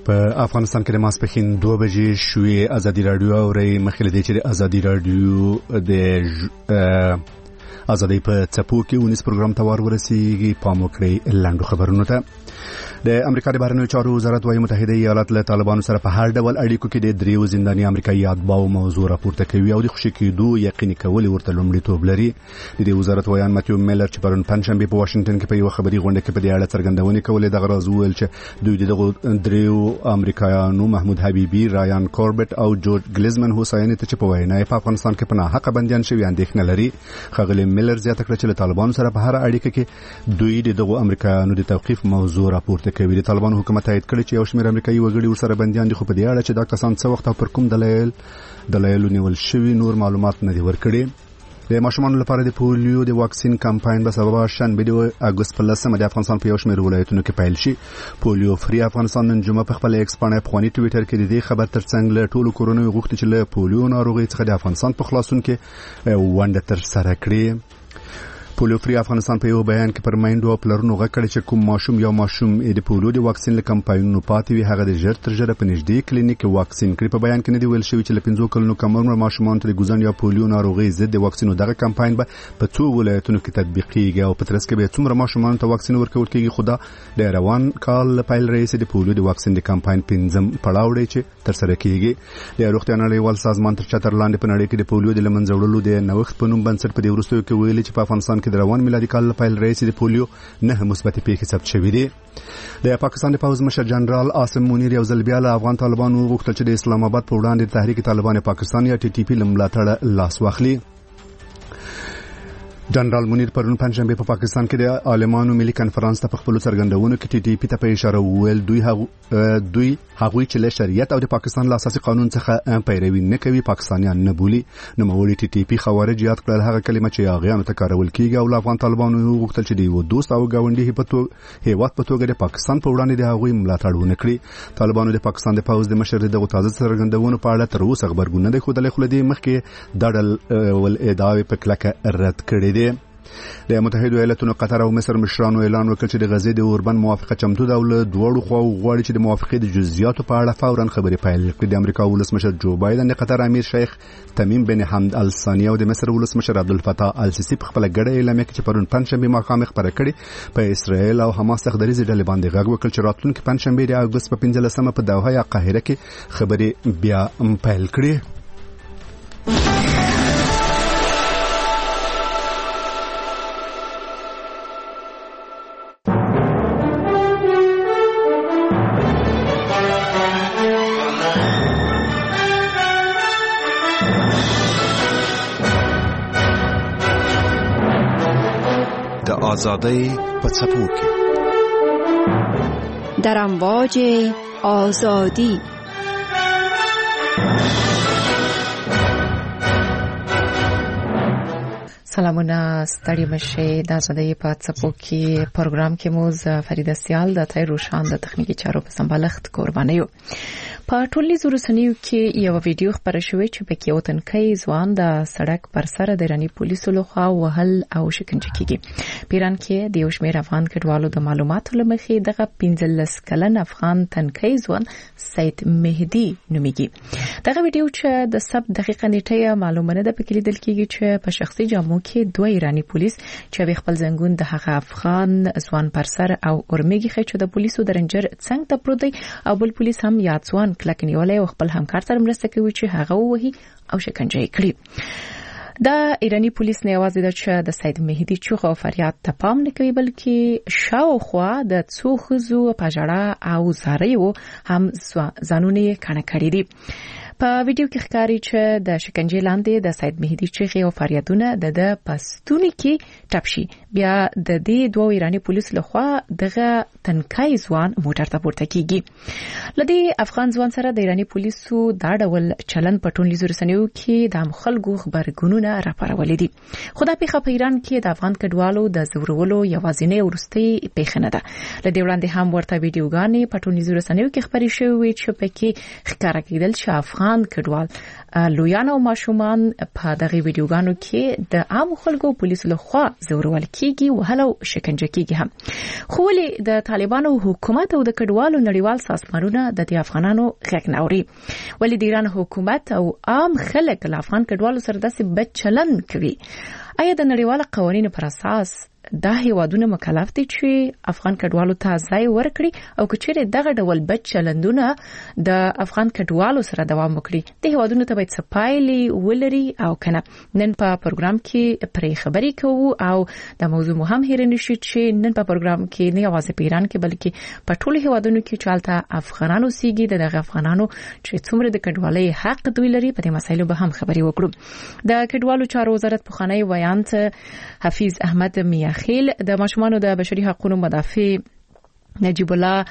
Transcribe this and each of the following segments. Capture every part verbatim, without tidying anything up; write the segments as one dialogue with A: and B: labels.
A: په افغانستان کې د ماسپښین دوه بجې شوې. ازادي راډیو اوري مخکې د چې د ازادي راډیو د ازادي په څپو کې ونیس پروګرام ته ورسیږي. پام وکړئ لاندو خبرونو ته. د امریکا د بهرنیو چارو وزارت وايي متحده ایالات له طالبانو سره په هر ډول اړیکو کې د دریو زنداني امریکایي اتباعو موضوع راپورته کوي او د خوشي کېدو یقیني کول ورته لومړیتوب لري. د دې وزارت وایي ماتیو میلر چې پرون پنځشنبه په واشنگټن کې په یو خبري غونډه کې په دې اړه څرګندونه کوله د غراز ویل چې دوی دغه دریو امریکایانو محمود حبیبي، رایان کوربټ او جورج گلیزمن حسین ته چې په وینا په افغانستان کې په ناحقه بنديان شوی اندېښنه لري. خغلی میلر زیاته کړه چې له طالبانو سره په هر اړیکه کې دوی دغه امریکایانو د توقيف موضوع راپورته کوي. د طالبانو حکومت تایید کړی چې یو شمېر امریکایي وګړي ورسره بنديان دي، خو په دې اړه چې دا کسان څه وخت او پر کوم دلایل دلایل نیول شوی نور معلومات نه دي ورکړي. د ماشومانو لپاره د پولیو د واکسین کمپاین به سبب شنبه د اگست په لسمه د افغانستان په یو شمېر ولایتونو کې پیل شي. پولیو فری افغانستان نن جمعه په خپل ایکس باندې په خواني ټوئیټر کې د دې خبر ترڅنګ له ټولو کورونو غوښتي چې له پولیو ناروغي څخه د افغانستان په خلاصون کې ونډه تر سره کړي. پولیو فری افغانستان په یو بیان کې پر مایندو او پلرونو غږ چې کوم ماشوم یا ماشوم د پولیو د واکسین له کمپاینونو پاتې وي هغه د ژر تر ژره په نږدې کلینیک کې واکسین کړي. په بیان کې نه دی ویل شوی چې له پنځو کلونو کم عمر ماشومان ته د ګوزن یا پولیو ناروغي ضد د واکسینو دغه کمپاین به په څو ولایتونو کې تطبیقیږي او په ترڅ کې به څومره ماشومان ته واکسین ورکول کېږي. خدا د روان کال پیل رئیس د پولیو د واکسین د کمپاین پنځم پړاو دی چې تر سره کېږي. د روغتیا نړیوال سازمان تر چتر لاندې په نړۍ کې د پولیو د لمنځه وړلو د نوښت په نوم بنسټ په دې وروستیو کې ویلي چې په افغانستان کې د روان میلادي کال پیل رئیس د پولیو نه مثبت پیښې ثبت شوې دي. د پاکستان د پوز مشر جنرال عاصم منیر یو ځل بیا له افغان طالبانو غوښتل چې د اسلام آباد په وړاندې تحریک طالبان پاکستان یا ټي ټي پی لملاتړ لاس واخلي. جنرال منیر پرون پنځشنبه په پاکستان کې د عالمانو ملي کانفرنس ته په خپل څرګندونو کې ټي ټي پی ته په اشاره وویل دوی هغه دوی هغه چې له شریعت او د پاکستان له اساسي قانون څخه پیروي نه کوي پاکستانیان نه بولي. نو مولوی ټي ټي پی خوارج یاد کړل هغه کلمه چې هغه ته کارول کیږي او افغان طالبانو غوښتل چې دی و دوست او گاونډي په تو هیواد په توګه د پاکستان په وړاندې د هغوی ملاتړ ونکړي. طالبانو د پاکستان د پوز د مشر دغه تازه څرګندونو په اړه تر اوسه خبرګون نه دی خوده خو د مخکې دړل ول ادعای په کلکه رد کړي دي. د متحده ایالاتونو قطر او مصر مشرانو اعلان وکړ چې د غزې د اوربند موافقه چمتو ده او له دوړو خو غواړي چې د موافقې د جزئیاتو په اړه فورا خبرې پیل کړي. د امریکا ولسمشر جو بایدن، د قطر امیر شیخ تمیم بن حمد ال ثانی او د مصر ولسمشر عبدالفتاح السیسی په خپل ګډه اعلامیه کې چې پرون پنځشنبه ماښام خبره کړې په اسرائیل او حماس تخدریز ډلې باندې غږ وکړ چې راتلونکي پنځشنبه د اگست په پنځلسمه په دوحه یا قاهره کې خبرې بیا پیل کړي.
B: آزادی په څپو کې
C: در امواج آزادی. سلامونه ستړي مشه د آزادی په څپو کې پروګرام کې موز فریده سیال د تای روشان د تخنیکی چارو په سمبالښت قربانیو. په ټولنیزو رسنیو کې یو ویډیو خبره شوې چې پکې یو تنکي ځوان د سړک پر سر د ایراني پولیسو لخوا وهل او شکنجه کیږي. پیران کې د یو شمېر افغان کډوالو د معلوماتو لمخې دغه پنځلس کلن افغان تنکي ځوان سید مهدي نوميږي. دغه ویډیو چې د سب دقیقه نیټه معلومه نه ده پکې لیدل کیږي چې په شخصي جامو کې دوه ایراني پولیس چې خپل زنګون د هغه افغان ځوان پر سر او اورمېږي چې د پولیسو درنجر څنګه ته پروت دی او بل پولیس هم یاد ځوان کلک نیولای او خپل همکار سره مرسته کوي چې هغه وهي او شکنجه کړي. دا ایرانی پولیس نه یوازې د چې د سید مهدي چوغ او فریاد ته پام نه کوي بلکې شاوخوا د څو خزو پاجړه او زاریو هم ځانونه کڼه کړی دي. په ویډیو کې ښکاري چې د شکنجې لاندې د سید مهدي چیغې او فریادونه د د پستونی کې ټپ شي. بیا د دې دوه ایرانی پولیس لخوا دغه تنکای ځوان موټر ته پورته کیږي. لدی افغان ځوان سره د ایرانی پولیسو دا ډول چلن په ټولنیزو رسنیو کې د خلکو خبرګونونه راپارولې دي. خدای په خپل ایران کې د افغان کډوالو د زورولو یوازینی ورستي پیښه نه ده. لدی وړاندې هم ورته ویډیوګانې په ټولنیزو رسنیو کې خبرې شوې چې پکې ښکارا کېدل چې افغان افغان کډوال لویان او ماشومان په دغه ویډیوګانو کې د عام خلکو پولیسو لخوا زورول کیږي او هلو شکنجه کیږي هم. خو ولې د طالبانو حکومت او د کډوالو نړیوال سازمانونه د افغانانو غږ نه اوري؟ ولې د ایران حکومت او عام خلک له افغان کډوالو سره داسې بد چلند کوي؟ آیا د نړیوال قوانینو پر اساس دا هیوادونه مکلف دي چې افغان کډوالو ته ځای ورکړي او که چیرې دغه ډول بد چلندونه د افغان کډوالو سره دوام وکړي د هیوادونو ته باید څه پایلې ولري او کنه؟ نن په پروګرام کې پرې خبرې کوو او د موضوع مهم هیر نشي چې نن په پروګرام کې نه یوازې په ایران کې بلکې په ټولو هیوادونو کې چالتہ افغانانو سیږي دغه افغانانو چې څومره د کډوالۍ حق دوی لري په دې مسایلو به هم خبرې وکړو. د کډوالو چارو وزارت پخوانی ویاند حفیظ احمد میاخیل د ماشومانو د بشري حقوقو مدافع نجیب الله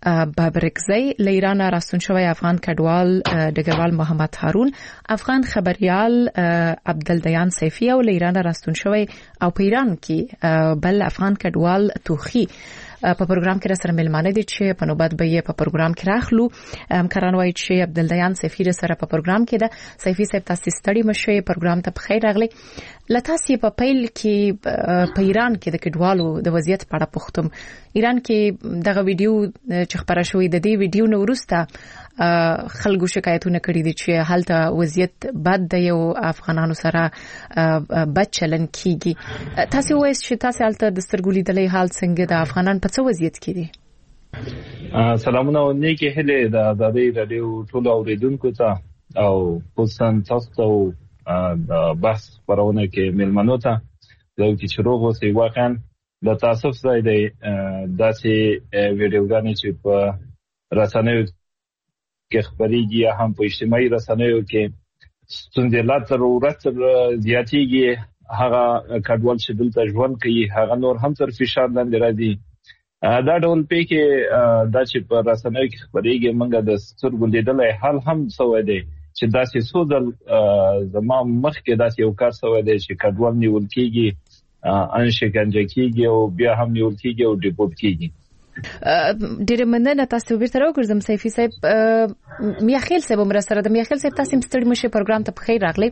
C: بابرکزی له ایران راستون شوی افغان کډوال ډګروال محمد هارون، افغان خبريال عبدالدیان سیفی او له ایران راستون شوی او په ایران کې بل افغان کډوال توخی په پروګرام کې سره ملمانه دي چې په نوبت به یې په پروګرام کې راخلو. همکاران وایي چې عبدالدیان سیفی سره په پروګرام کې ده. سیفی صاحب تاسو ستړي مشه پروګرام ته بخیر راغلی. لتاسې په پیل کې په ایران کې د کډوالو د وضعیت په اړه پوښتم. ایران کې دغه ویډیو چې خبره شوې د دې ویډیو نو وروسته خلکو شکایتونه کړي دي چې هلته وضعیت بد دی او افغانانو سره بد چلن کیږي. تاسو وایئ چې تاسو هلته د سترګو لیدلې حال څنګه د افغانان په څه وضعیت کې دي؟
D: سلامونه او نیکی هله د آزادۍ رادیو ټول اوریدونکو ته او خصوصا تاسو د بحث پرونه کې ملمنو ته زه چې روغ اوسئ. واقعا د تاسف ځای دی داسې ویډیوګانې چې په رسنیو کې خبرېږي یا هم په اجتماعي رسنیو کې ستونزې لا تر ورځ زیاتېږي. هغه کډوال چې دلته ژوند کوي هغه نور هم تر فشار لاندې راځي. دا ډول په کې دا چې په رسنیو کې خبرېږي موږ د سترګو لیدلې حال هم سوې دی چې داسې سودل زما مخ کې داسې یو کار سوې دی چې کډوال نیول کېږي، ان شکنجه کېږي او بیا هم نیول کېږي او ډیپورت کېږي.
C: ډېر مننه. تاسو بیرته راوګرځم سیفی صاحب. میاخیل صاحب مر سره د میاخیل صاحب تاسو ستړي مشه پروګرام ته بخیر راغلی.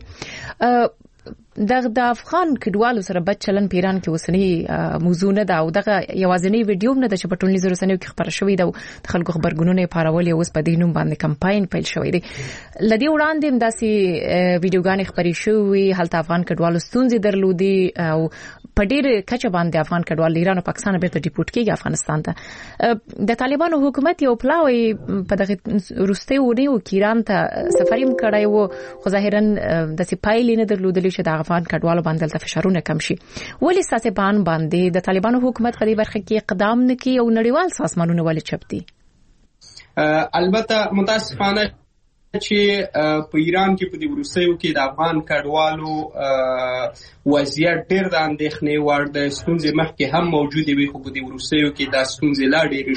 C: دغه د افغان کډوالو سره بد چلن په ایران کې وسنی موضوع نه ده او دغه یوازینی ویډیو نه ده چې په ټولنیزو رسنیو کې خبره شوې ده او د خلکو خبرګونونه پارول او اوس په دې نوم باندې کمپاین پیل شوی دی. لدی وړاندې هم داسې ویډیوګانې خبرې شوې هلته افغان کډوالو ستونزې درلودي او په ډېر کچه باندې افغان کډوال ایران او پاکستان بیرته ډیپورت کیږي افغانستان ته. د طالبانو حکومت یو پلاوی په دغه روستي ونیو کې ایران ته سفریم کړای وو خو ظاهرا د سپایلې نه درلودلې چې د افغان کډوالو باندې د فشارونه کم شي. ولې ساسبان باندې د طالبانو حکومت په دې برخه کې اقدام نه کوي او نړیوال سازمانونه ولې چپ دي؟
E: البته متاسفانه چې په ایران کې په دې وروستیو کې د افغان کډوالو وضعیت ډېر د اندېښنې وړ د ستونزې مخکې هم موجودې وي، خو په دې وروستیو کې دا ستونزې لا ډېرې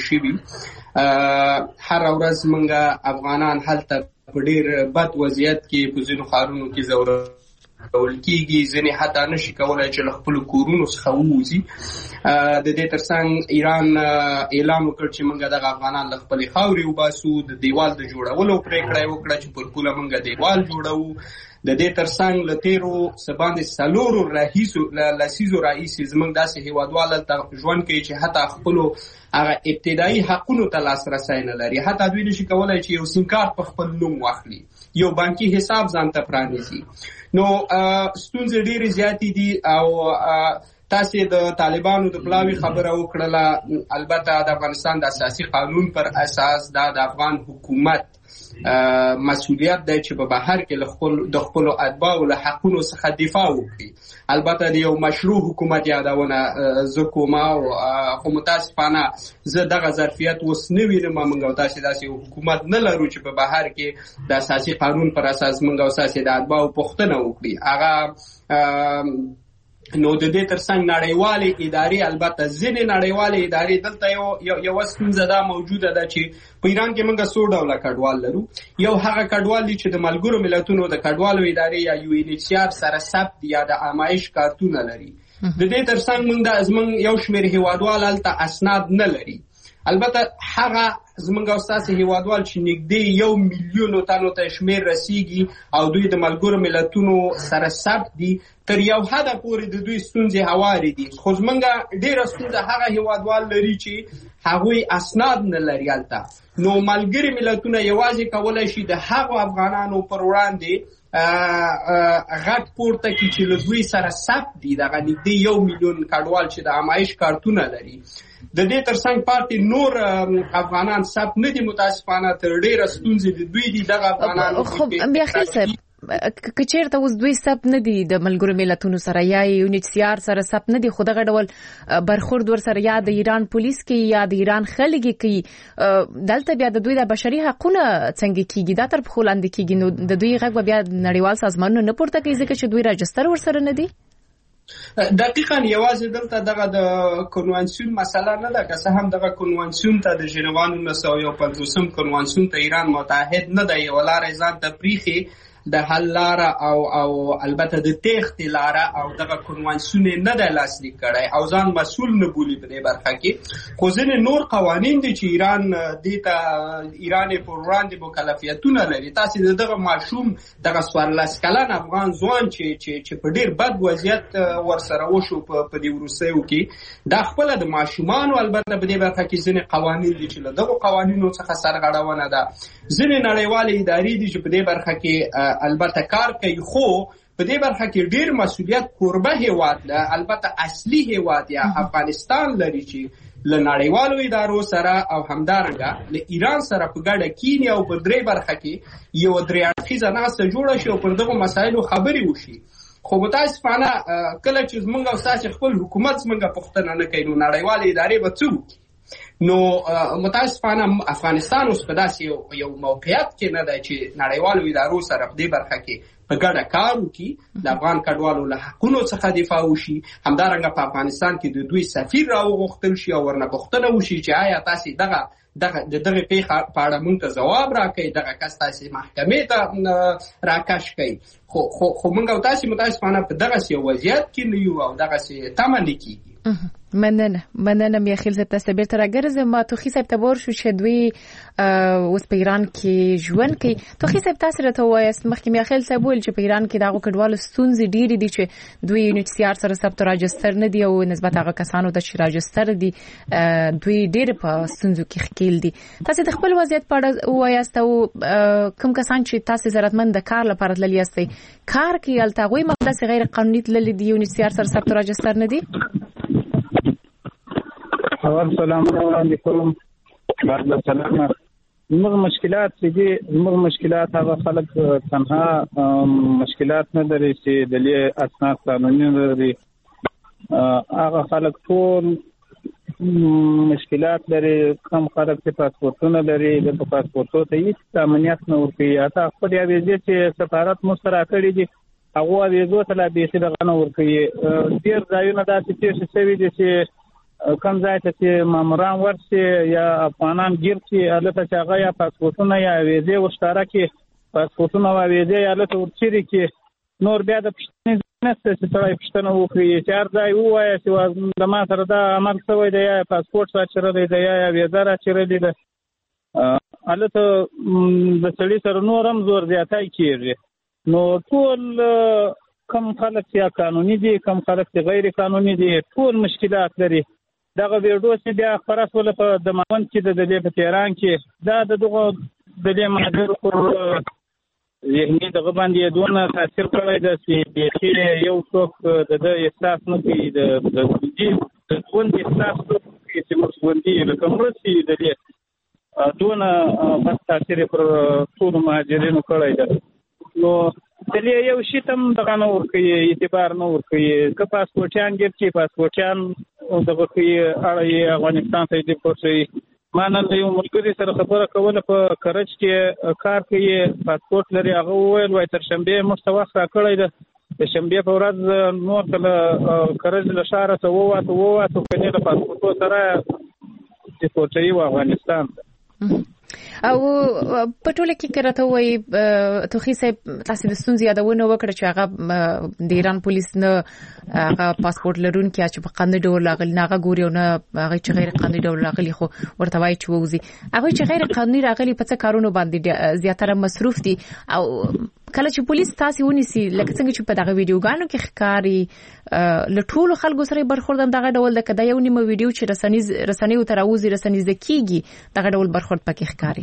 E: شوي. هر ورځ موږ افغانان هلته په ډېر بد وضعیت کې په ځینو ښارونو کې ځورول کېږي، ځینې حتی نشي کولی چې له خپلو کورونو څخه ووځي. د دې ترڅنګ ایران اعلان وکړ چې موږ دغه افغانان له خپلې خاورې وباسو، د دیوال د جوړولو پرېکړه یې وکړه چې پر پوله موږ دیوال جوړوو. د دې ترڅنګ له تیرو څه باندې څلورو راهیسو لسیزو راهیسې زموږ داسې هېوادوال هلته ژوند کوي چې حتی خپلو هغه ابتدایي حقونو ته لاسرسی نه لري. حتی دوی نشي کولی چې یو سیم کارت په خپل نوم واخلي، یو بانکي حساب ځان ته پرانیزي. نو ستونزې ډېرې زیاتې دي او تاسې د طالبانو د پلاوي خبره وکړله. البته د افغانستان د اساسي قانون پر اساس دا د افغان حکومت مسؤلیت دی چې په بهر کې د خپلو اتباعو له حقونو څخه دفاع وکړي. البته د یو مشروع حکومت یادونه زه کوم خو متاسفانه زه دغه ظرفیت اوس نه وینم. موږ او تاسې داسې یو حکومت نه لرو چې په بهر کې د اساسي قانون پر اساس موږ او تاسې د اتباعو پوښتنه وکړي. هغه نو د دې ترڅنګ نړیوالې ادارې، البته ځینې نړیوالې ادارې، دلته یو یو ستونزه دا موجوده ده چې په ایران کې موږ څو ډوله کډوال لرو. یو هغه کډوال دي چې د ملګرو ملتونو د کډوالو ادارې یا یو ان ایچ سی آر سره ثبت یا د آمایش کارتونه لري. د دې ترڅنګ موږ د زموږ یو شمېر هیوادوال هلته اسناد نه لري البته هغه زمونږ استاد هیوادوال چې نږدې یو میلیون تنو ته شمیر رسیږي او دوی د ملګرو ملتونو سره ثبت دي تر یو حد پورې د دوی ستونزې هواري دي خو زمونږ ډیره ستونزه هغه هیوادوال لري چې هغوی اسناد نه لري البته نو ملګری ملتونه یوازې کولای شي د هغو افغانانو پر وړاندې غټ پورته کی چې له دوی سره ثبت دي دغه نږدې یو میلیون کډوال چې د امایش کارتونه لري د دې ترڅنګ پاتې نور افغانان ثبت نه دي متاسفانه تر ډیره ستونزې د دوی دي دغه افغانانو
C: خو بیا خیر صاحب کچېرته اوس دوی ثبت نه دي د ملګرو ملتونو سره یا یونیسیار سره ثبت نه دي خو دغه ډول برخورد ور سره یا د ایران پولیس کې یا د ایران خلک کې دلته بیا د دوی د بشري حقوقو څنګه کیږي دا تر په خلاندې کیږي نو د دوی غږ بیا نړیوال سازمانونو نه پورته کوي ځکه چې دوی راجستر ور سره نه دي
E: دقیقاً یوازې دلته دغه د کنوانسیون مسله نه ده که څه هم دغه کنوانسیون ته د ژنوا نولس سوه یو پنځوسم کنوانسیون ته ایران متحد نه دی یوه لاره ځان ته پریښې د حل لاره او او البته د تېښتې لاره او دغه کنوانسیون نه دی لاسلیک کړی او ځان مسؤل نه بولي په دې برخه کې خو ځینې نور قوانین دي چې ایران دې ته ایران یې پر وړاندې مکلفیتونه لري تاسې د دغه ماشوم دغه څوارلس کلن افغان ځوان چې چې چې په ډېر بد وضعیت ورسره وشو په دې وروستیو کې دا خپله د ماشومانو البته په دې برخه کې ځینې قوانین دي چې له دغو قوانینو څخه سرغړونه ده ځینې نړیوالې ادارې دي چې په دې برخه کې البته کار کوي خو په دې برخه کې ډیر مسؤلیت کوربه هیواد ده البته اصلي هیواد یا افغانستان لري چې له نړیوالو ادارو سره او همدارنګه له ایران سره په ګډه کینی او په درې برخه کې یو درې اړخیزه ناسته جوړه شي او پر دغه مسایلو خبرې وشي خو متاسفانه کله چې زمونږ او ستاسو خپل حکومت زمونږ پوښتنه نه کوي نو نړیوالې ادارې به څه وکړي نو متاسفانه افغانستان اوس په داسې یو موقعیت کې نه دی چې نړیوالو ادارو سره په دې برخه کې په ګډه کار وکړي د افغان کډوالو له حقونو څخه دفاع وشي همدارنګه په افغانستان کې د دوی سفیر راوغوښتل شي او ورنه پوښتنه وشي چې آیا تاسې دغه دغه د دغه پیښې په اړه موږ ته ځواب راکړئ دغه کس تاسې محکمې ته راکش کړئ خو خو خو موږ او تاسې متاسفانه په دغسې یو وضعیت کې نه یو او دغسې تمه نه کېږي
C: مننه مننه میخیل صاحب تاسو بیرته راګرځم ما توخی صاحب ته ور شو چې دوی اوس په ایران کې ژوند کوي توخی صاحب تاسو راته وایاست مخکې میخیل صاحب ویل چې په ایران کې دغه کډوالو ستونزې ډېرې دي چې دوی یونیسیار سره ثبت راجستر نه دي او نسبت هغه کسانو ته چې راجستر دي دوی ډېر په ستونزو کې ښکیل دي تاسو د خپل وضعیت په اړه وایاست او کوم کسان چې تاسو ضرورتمند د کار لپاره تللی یاستئ کار کوي الته غوي مقدس غیر قانوني تللی دي یونیسیار سره ثبت راجستر نه دي
F: اول سلام علیکم بعد السلام زموږ مشکلات چې دي زموږ مشکلات هغه خلک تنها مشکلات نه لري چې د لې اسناد قانوني نه لري هغه خلک ټول مشکلات لري کم خلک چې پاسپورتونه لري د پاسپورتو ته هیڅ امنیت نه ورکوي حتی خپل یې ویزې چې سفارت مو سره کړی دي هغه ویزو ته لا بیخي دغه نه ورکوي ډېر ځایونه داسې تېر شوي دي چې کم ځای ته چې ماموران ورسي یا افغانان ګیر شي هلته چې هغه یا پاسپورتونه یا ویزې ورښکاره کړي پاسپورتونه او ویزې یې هلته ورچیرې کړي نور بیا د پوښتنې نشته چې سړی پوښتنه وکړي چې هر ځای ووایه چې له ما سره دا عمل شوی دی یا پاسپورټ راچېرلی دی یا ویزه راچېرلې ده هلته د سړي سره نور هم زور زیاتی کېږي نو ټول کم خلک چې قانوني دي کم خلک چې غیر قانوني دي ټول مشکلات لري دغه ویډیو چې بیا خپره شوله په د ماوند کې د دلې په تهران کې دا د دغه دلې مهاجرو پر ذهني دغه باندې دونه تاثیر کړی ده چې بیخي یو څوک د ده احساس نه کوي د ژوندي د ژوند احساس نه کوي چې موږ ژوندي لکه مړه شي دلې دونه بد تاثیر پر ټولو مهاجرینو کړی ده نو دلې یو شي ته هم دغه نه ورکوي اعتبار نه ورکوي که پاسپورټیان ګیر کړي پاسپورټیان دغه کوي اړه یې افغانستان ته ډیپورټ شوي ما نن د یو ملګري سره خبره کوله په کرج کې کار کوي پاسپورټ لري هغه وویل وایي تر شنبې موږ ته وخت راکړی ده د شنبې په ورځ نور کله کرج له ښاره ته ووتو ووتو کنې له پاسپورټو سره ډیپورټوي و افغانستان ته
C: او په ټوله کې کرته وای توخی صاحب تاسو د ستونزې یادونه وکړه چې هغه د ایران پولیس نه هغه پاسپورت لرونکي چې په قانوني ډول راغلي نه هغه ګوري او نه هغه چې غیر قانوني ډول راغلي خو ورته وایي چې ووزي هغه چې غیر قانوني راغلي په څه کارونو باندې زیاتره مصروف دي او کله چې پولیس تاسو ونیسي لکه څنګه چې په دغه ویډیوګانو کې ښکاری له ټولو خلکو سره برخورد دغه ډول د کدا یو نیمه ویډیو چې رسنیز رسنیو تراوزي رسنیز کیږي دغه ډول برخورد پکې ښکاری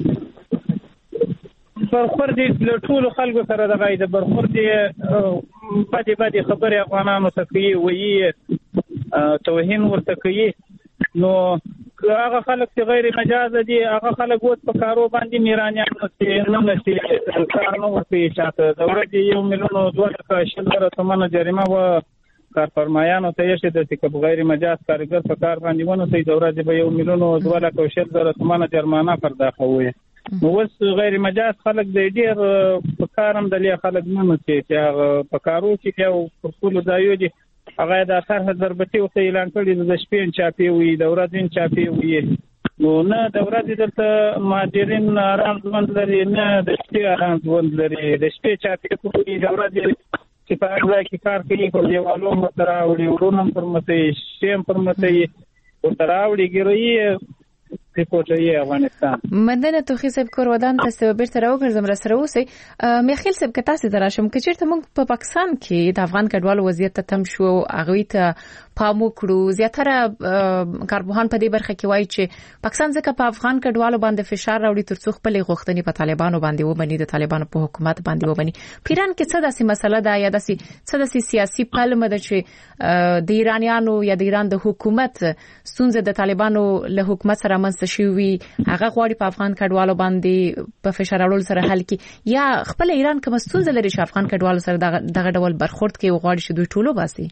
F: برخورد له ټولو خلکو سره دغه د برخورد پاتې پاتې خبره افغانانو ته کوي وایي توهین ورته کوي نو هغه خلک چې غیر مجاز دي هغه خلک وڅ په کارو باندې میرانیان چې نه نشي کار نه ورته چاته د ورځې یو میلیون دوه لکه شل زره تومنه جریمه و کارفرمایانو ته یې د چې غیر مجاز کارګر په کار باندې ونه سي د ورځې به یو میلیون دوه لکه شل زره تومنه جرمانه پرداخته وي نو اوس غیر مجاز خلک د ډیر په کارم د لې خلک نه نشي چې په کارو کې یو خپل ځایو دي هغه د اثر ضربتي او اعلان کړی د شپې چاپی وي د ورځې چاپی وي نو نه د ورځې دلته ماجرین آرام ژوند لري نه د شپې آرام ژوند لري د شپې چاپی کوي د ورځې چې په هغه کې کار کوي خو دیوالو مترا وړي ورونم پر مته شیم پر مته ورته راوړي ګروي ریپورټي افغانستان
C: مندنه توخی صاحب کور ودان تاسو بیرته راوګرځم را سره اوسئ میخیل صاحب که تاسو دراشم که چیرته موږ په پاکستان کې د افغان کډوالو وضعیت ته تم شو هغه ته پام وکړو زیاتره کارپوهان په دې برخه کې وایي چې پاکستان ځکه په افغان کډوالو باندې فشار راوړي ترڅو خپل غوښتنې په طالبانو باندې وبني د طالبانو په حکومت باندې وبني پیران کې څه داسې مسله ده یا داسې څه داسې سیاسي پلمه ده چې د ایرانیانو یا د ایران د حکومت ستونزه د طالبانو له حکومت سره منځ شوی هغه غواړي په افغان کډوالو باندې په فشار راوړل سره حل کی یا خپل ایران کوم ستونزه لري چې افغان کډوالو سره دغه ډول برخورد کوي غواړي چې دوی ټولو باسي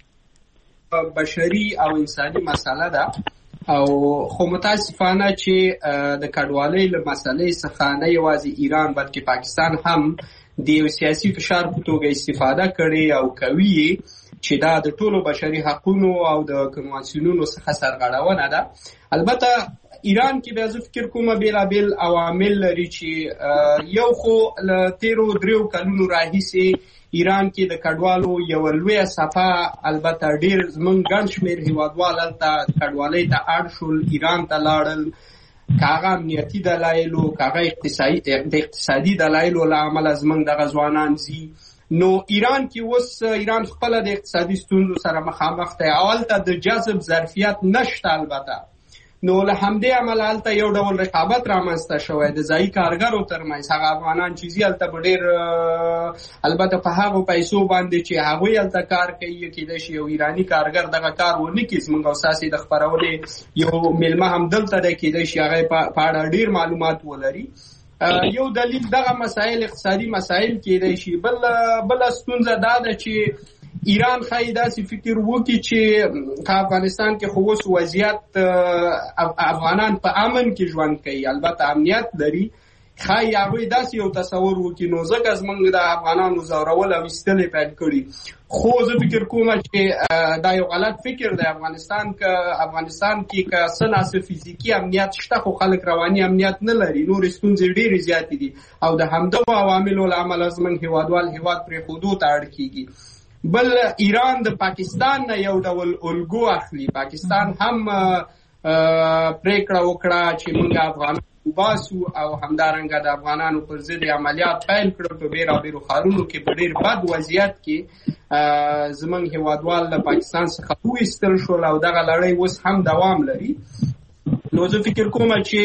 E: بشري او انساني مسله ده او خو متاسفانه چې د کډوالۍ له مسلې څخه نه یوازې ایران بلکې پاکستان هم د سیاسي فشار په توګه استفاده کړي او کوي چې دا د ټولو بشري حقوقو او د کنوانسیونونو څخه سرغړونه ده البته ایران کې به زه فکر کوم بیلابل عوامل لري چې یو خو له تیرو دریو کلونو راهیسې ایران کې د کډوالو یو لوی صفه البته ډیر زمونږ ګڼ شمېر هیوادوال هلته کډوالۍ ته اړ شول ایران ته لاړل کاغه امنیتي دلایلو کاغه اقتصادي د اقتصادي دلایلو له امله زمونږ دغه ځوانان زی نو ایران کې اوس ایران خپل د اقتصادي ستونزو سره مخامخ دی او هلته د جذب ظرفیت نشته البته نو له همدې عمله هلته یو ډول رقابت رامنځته شوی د ځایي کارګرو ترمنځ هغه افغانان چې ځي هلته به ډېر البته په هغو پیسو باندې چې هغوی هلته کار کوي کېدای شي یو ایراني کارګر دغه کار ونه کړي زموږ او ستاسې د خپرونې یو میلمه هم دلته دی کېدای شي هغه په اړه ډېر معلومات ولري یو دلیل دغه مسایل اقتصادي مسایل کېدای شي بل بل ستونزه دا ده چې ایران خای داسې فکر وکړي چې افغانستان کې خو اوس وضعیت افغانان په امن کې ژوند کوي البته امنیت لري خای هغوی داسې یو تصور وکړي نو ځکه زموږ د افغانانو ځورول او ایستل پیل کړي خو زه فکر کوم چې دا یو غلط فکر دی افغانستان که افغانستان کې که څه ناڅه فزیکي امنیت شته خو خلک رواني امنیت نه لري نور ستونزې ډېرې زیاتې دي او د همدغو عواملو له امله زموږ هیوادوال هیواد پرېښودو ته اړ کېږي بل ایران د پاکستان نه یو ډول الګو اخلي پاکستان هم پریکړه وکړه چې موږ افغانان وباسو او همدارنګه د افغانانو پر ضد عملیات پیل کړل په بیلابیلو ښارونو کې په ډېر بد وضعیت کې زموږ هیوادوال له پاکستان څخه وایستل شول او دغه لړۍ اوس هم دوام لري نو زه فکر کوم چې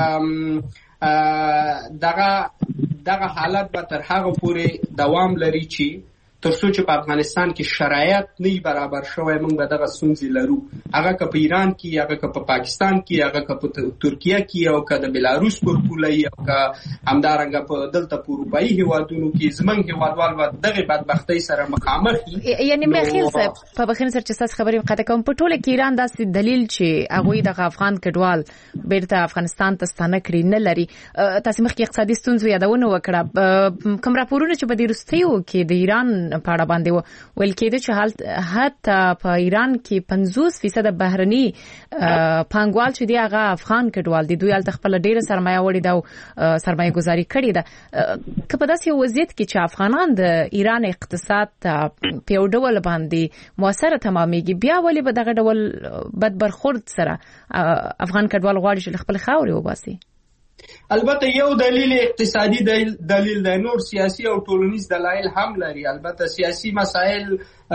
E: دغه دغه حالت به تر هغه پورې دوام لري چې تر څو چې په افغانستان کې شرایط نه برابر شوی موږ به دغه ستونزې لرو هغه که په ایران کې هغه که په پاکستان کې هغه که په ترکیه کې او که د بلاروس پر پوله او که همدارنګه په دلته په اروپایي هیوادونو کې زموږ هیوادوال به دغه بدبختۍ سره مخامخ
C: یعنی میخیل صاحب په بخښنې سره چې تاسو خبرې مقاطع کوم په ټوله کې ایران داسې دلیل چې هغوی د افغان کډوال بیرته افغانستان ته ستانه کړي نه لري تاسو مخکې اقتصادي ستونزو یادونه وکړه کوم راپورونه چې په دې وروستیو کې د ایران په اړه باندې ویل کېده چې حالت حتی په ایران کې پنځوس فیصد بهرني پانګوال چې دی هغه افغان کډوال دي، دوی هلته خپل ډیره سرمایه وړي ده او سرمایه گذاري کړې ده. که په داسې وضعیت کې چې افغانان د ایران اقتصاد په یو ډول باندې موثره تمامېږي، بیا ولې به دغه ډول بد برخورد سره افغان کډوال غواړي چې خپل خاورې وباسي؟
E: البته یو دلیل اقتصادي دلیل دی، نور سیاسي او ټولنیز دلایل هم لري. البته سیاسي مسایل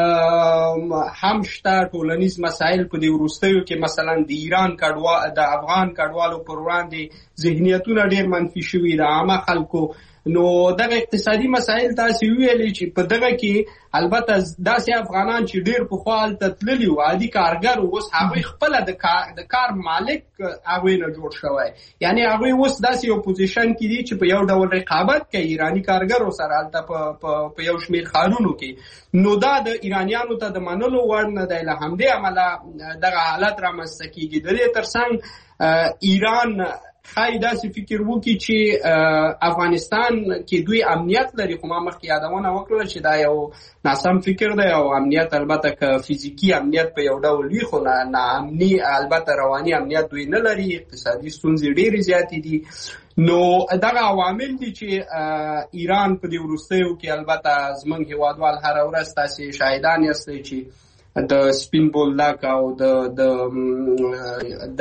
E: هم شته، ټولنیز مسایل په دې وروستیو کې مثلا د ایران کډوال د افغان کډوالو پر وړاندې ذهنیتونه ډیر منفي شوي د عامه خلکو. نو دغه اقتصادي مسایل تاسو ویلي چې په دغه کې البته داسې افغانان چې ډیر په خپل تتللی او عادي کارګر اوس هغه خپل د کار د کار مالک هغه نه جوړ شوی، یعنی هغه اوس داسې یو پوزیشن کې دي چې په یو ډول رقابت کوي ایرانی کارګرو سره البته په یو شمېر خارونو کې. نو دا د ایرانیانو ته د منلو وړ نه دی، له همدې امله دغه حالت رامنځته کیږي. د دې ترڅنګ ایران خای داسې فکر وکړي چې افغانستان کې دوی امنیت لري، خو ما مخکې یادونه وکړه چې دا یو ناسم فکر دی. او امنیت البته که فزیکی امنیت په یو ډول وي، خو نه امني البته رواني امنیت دوی نه لري، اقتصادي ستونزې ډېرې زیاتې دي. نو دغه عوامل دي چې ایران په دې وروستیو کې البته زموږ هیوادوال هره ورځ تاسې شاهدان یاستئ چې د سپین بولدک او د د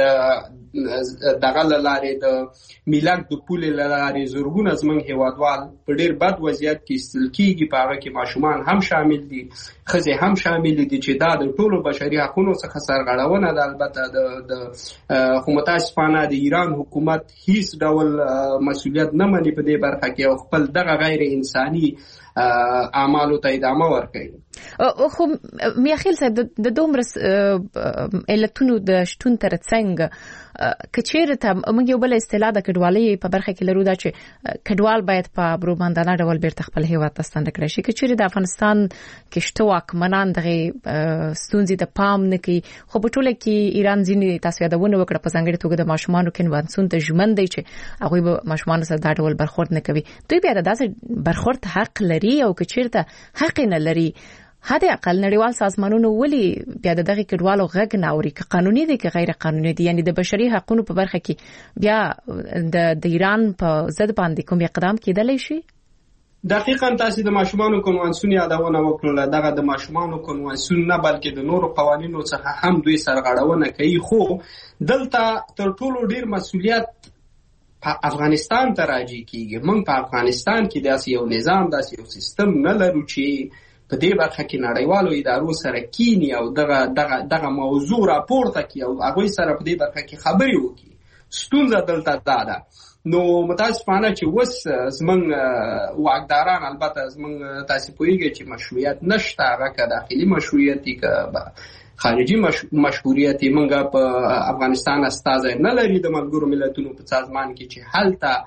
E: دغه لارې د میلک د پولې لارې زرګونه زموږ هیوادوال په ډیر بد وضعیت کې ایستل کېږي. په هغه کې ماشومان هم شامل دي، ښځې هم شامل دي چې دا د ټولو بشري حقونو څخه سرغړونه ده. البته د خو متاسفانه د ایران حکومت هیڅ ډول مسؤلیت نه مني په دې برخه کې او خپل دغه غیر انساني اعمالو ته ادامه ورکوي.
C: خو میاخیل صاحب د دومره علتونو د شتون ترڅنګ که چیرې ته موږ یو بل اصطلاح د کډوالۍ په برخه کې لرو، دا چې کډوال باید په برومندانه ډول بیرته خپل هیواد ته ستانه کړي شي. که چیرې د افغانستان کې شته واکمنان دغه ستونزې ته پام نه کوي، خو په ټوله کې ایران ځینې تاسو یادونه وکړه په ځانګړي توګه د ماشومانو کنوانسیون ته ژمن دی چې هغوی به ماشومانو سره دا ډول برخورد نه کوي. دوی بیا د داسې برخورد حق لري او که چیرته حق نه لري، حد اقل نړیوال سازمانونو ولي بیا دغه کډوالو غږ نه اوري، که قانوني دي که غیر قانوني دي؟ یعنی د بشري حقوقو په برخه کې بیا د د ایران په ضد باندې کوم اقدام کېدلی شي؟
E: دقیقاً تاسو د ماشومانو کنوانسیون یادونه وکړه. دغه د ماشومانو کنوانسیون نه بلکې د نورو قوانینو څخه هم دوی سرغړونه کوي. خو دلته تر ټولو ډیر مسؤلیت په افغانستان ته راځي کیږي. موږ په افغانستان کې داسې یو نظام داسې یو سیستم نه لرو چې په دې برخه کې نړیوالو ادارو سره کینی او دغه دغه دغه موضوع راپورته کوي او هغه سره په دې برخه کې خبرې وکړي. ستونزه دلته دا ده. نو متاسفانه چې وس زمنګ واکداران البته زمنګ تاسو پوهیږئ چې مشروعیت نشته، هغه که داخلي مشروعیت که خارجي مشروعیت منګه په افغانستان استازی نه لري د ملګرو ملتونو په سازمان کې چې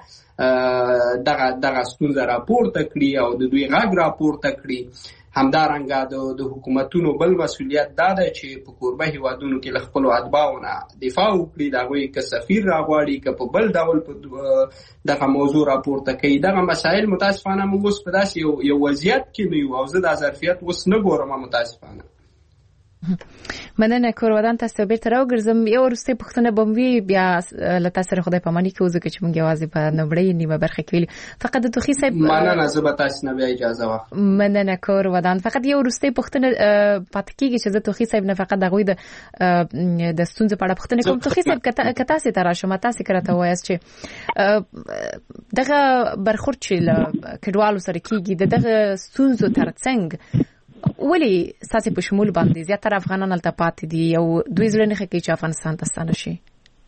E: حالته دغه دغه ستونزه راپورته کړي او د دوی غږ راپورته کړي. همدارنګه د د حکومتونو بل مسؤلیت دا ده چې په کوربه هیوادونو کې له خپلو اتباعونه دفاع وکړي، د هغوی که سفیر راغواړي که په بل ډول په دغه موضوع راپورته کوي. دغه مسایل متاسفانه موږ اوس په داسې یو وضعیت کې نه یو او زه دا ظرفیت اوس نه ګورم متاسفانه.
C: مننه کورودان، تاسو بیرته راوګرځم. یو وروستۍ پوښتنه به مې بیا له تاسو سره خدای پاماني کوو ځکه چې موږ یوازې په نومړۍ نیمه برخه کې ویلو. فقط د توخي صاحب
E: مننه، زه به تاسو نه بیا اجازه واخلم.
C: مننه کورودان. فقط یو وروستۍ پوښتنه پاتې کېږي چې زه توخي صاحب نه فقط دغوی د د ستونزې په اړه پوښتنه کوم. توخي صاحب که تاسو ته راشم، تاسو کراته وایاست چې دغه برخورد چې له کډوالو سره کېږي د دغه ستونزو ترڅنګ ولی ساسي په شمول باندې زیاتره افغانان هلته پاتې دي او دوی زړه نه ښه کوي چې افغانستان ته ستانه شي؟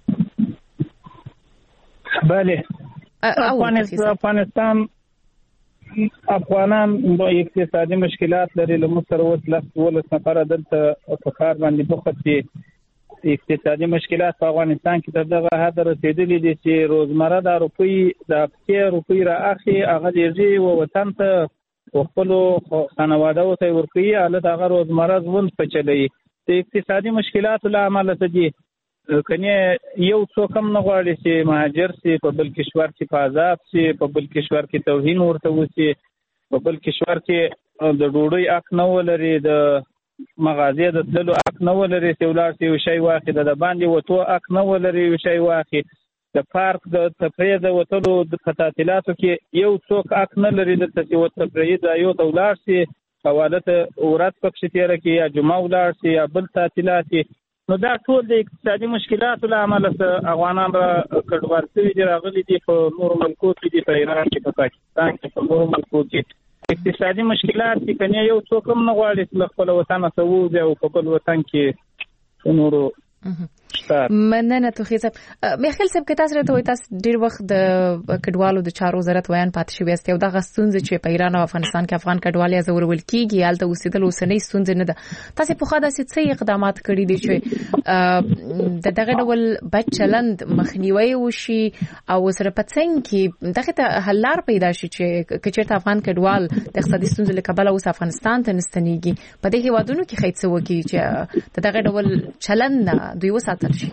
F: بله، افغانستان افغانان با اقتصادي مشکلات لري. له موږ سره اوس لس دولس نفره دلته په کار باندې بوخت دي. اقتصادي مشکلات په افغانستان کې تر دغه حد رسېدلي دي چې روزمره د روپۍ د هفتې روپۍ رااخلي، هغه لیږي و وطن ته خپلو خانوادهو ته ورکوي، هلته هغه روزمره ژوند په چلوي. د اقتصادي مشکلاتو له امله څه دي، کنې یو څوک هم نه غواړي چې مهاجر سي، په بل کشور کې په عذاب سي، په بل کشور کې توهین ورته وسي، په بل کشور کې د ډوډۍ حق نه ولري، د مغازې د تللو حق نه ولري چې ولاړ شي یو شی واخلي، د باندې وتو حق نه ولري یو شی واخلي، د پارک د تفریح د وتلو د تعطیلاتو کې یو څوک حق نه لري د تفریح ځایو ته ولاړ شي، حواله ته ورځ پکښې تېره کړي یا جمعه ولاړ شي یا بل تعطیلات وي. نو دا ټول د اقتصادي مشکلاتو له امله افغانان را کډوال شوي دي، راغلي دي په نورو ملکو کې دي، په ایران کې، په پاکستان کې، په نورو ملکو کې اقتصادي مشکلات دي. که نه یو څوک هم نه غواړي چې له خپله وطنه څه ووځي او په بل وطن کې نورو
C: مننه توخی صاحب. میخیل صاحب که تاسو راته وایي تاسو ډیر وخت د کډوالو د چارو وزارت ویان پاتې شوی یاست، او دغه ستونزې چې په ایران او افغانستان کې افغان کډوال یا زورول کیږي هلته اوسېدل اوسنۍ ستونزې نه ده. تاسو په خوا داسې څه اقدامات کړي دي چې د دغه ډول بد چلند مخنیوی وشي او سره په څنګ کې دغه ته حل لار پیدا شي چې که چېرته افغان کډوال د اقتصادي ستونزو له کبله اوس افغانستان ته نستنیږي، په دې هېوادونو کې ښایي څه وکړي چې د دغه ډول چلند نه دوی وساتل شي؟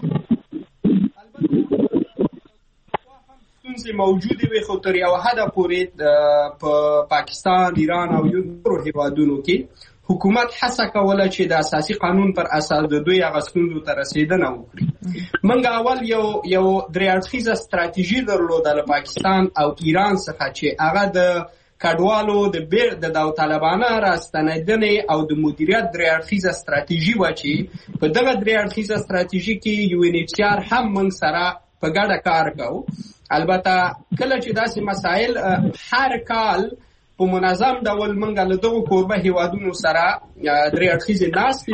E: ستونزې موجودې وي، خو تر یو حده پورې په پاکستان، ایران او نورو هیوادونو کې حکومت هڅه کوله چې د اساسي قانون پر اساس د دوی هغه ستونزو ته رسیدنه وکړي. موږ اول یو یو درې اړخیزه ستراتیژي درلوده له پاکستان او ایران څخه چې هغه د کډوالو د بیر د داوطلبانه راستنیدنې او د مدیریت درې اړخیزه ستراتیژي وه چې په دغه درې اړخیزه ستراتیژي کې یو ان ایچ سی آر هم موږ سره په ګډه کار کوو. البته کله چې داسې مسایل هر کال په منظم ډول موږ له دغو کوربه هیوادونو سره درې اړخیزې ناستې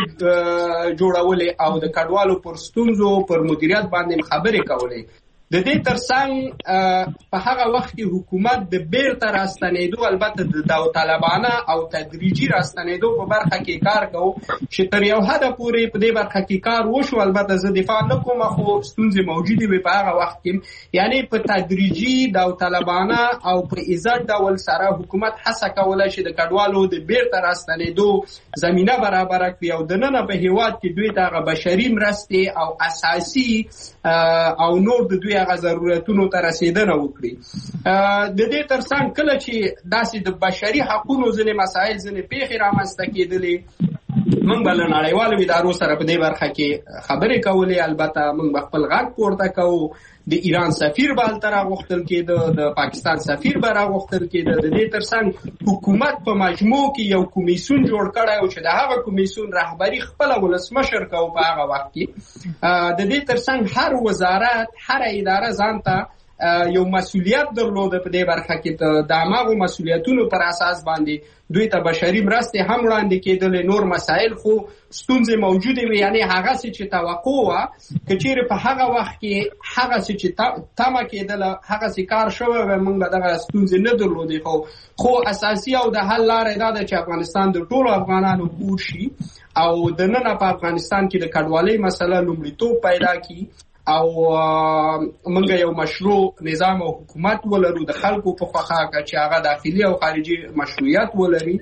E: جوړولې او د کډوالو پر ستونزو پر مدیریت باندې خبرې کولې. د دې ترڅنګ په هغه وخت کې حکومت د بیرته راستنېدو، البته د داوطلبانه او تدریجي راستنېدو په برخه کې کار کوو چې تر یو حده پورې په دې برخه کې کار وشو. البته زه دفاع نه کوم، خو ستونزې موجودې وي په هغه وخت کې، یعنی په تدریجي داوطلبانه او په عزت ډول سره حکومت هڅه کوله چې د کډوالو د بیرته راستنېدو زمینه برابره کړي او دننه په هیواد کې دوی ته هغه بشري مرستې او اساسي او نور د دوی هغه ضرورتونو ته رسیدنه وکړي. د دې ترڅنګ کله چې داسې د بشري حقوقو ځینې مسایل ځینې پیښې رامنځته کېدلې، موږ به له نړیوالو ادارو سره په دې برخه کې خبرې کولې. البته موږ به خپل غږ پورته کوو. د ایران سفیر به هلته راغوښتل کېده، د پاکستان سفیر به راغوښتل کېده. د دې ترڅنګ حکومت په مجموع کې یو کمیسیون جوړ کړی و چې د هغه کمیسیون رهبري خپله ولسمشر کوو په هغه وخت کې. د دې ترڅنګ هر وزارت، هر اداره ځان ته یو مسؤلیت درلوده په دې برخه کې. د هماغو مسؤلیتونو پر اساس باندې دوی ته بشري مرستې هم وړاندې کېدلې. نور مسایل خو ستونزې موجودې وي، یعنی هغسې چې توقع وه که چیرې په هغه وخت کې هغسې چې تمه کېدله هغسې کار شوی وی، موږ به دغه ستونزې نه درلودې. خو خو اساسي او د حل لاره دا ده چې افغانستان د ټولو افغانانو کور شي او دننه په افغانستان کې د کډوالۍ مسله لومړیتوب پیدا کړي او موږ یو مشروع نظام او حکومت ولرو د خلکو په خوښه چې هغه داخلي او خارجي مشروعیت ولري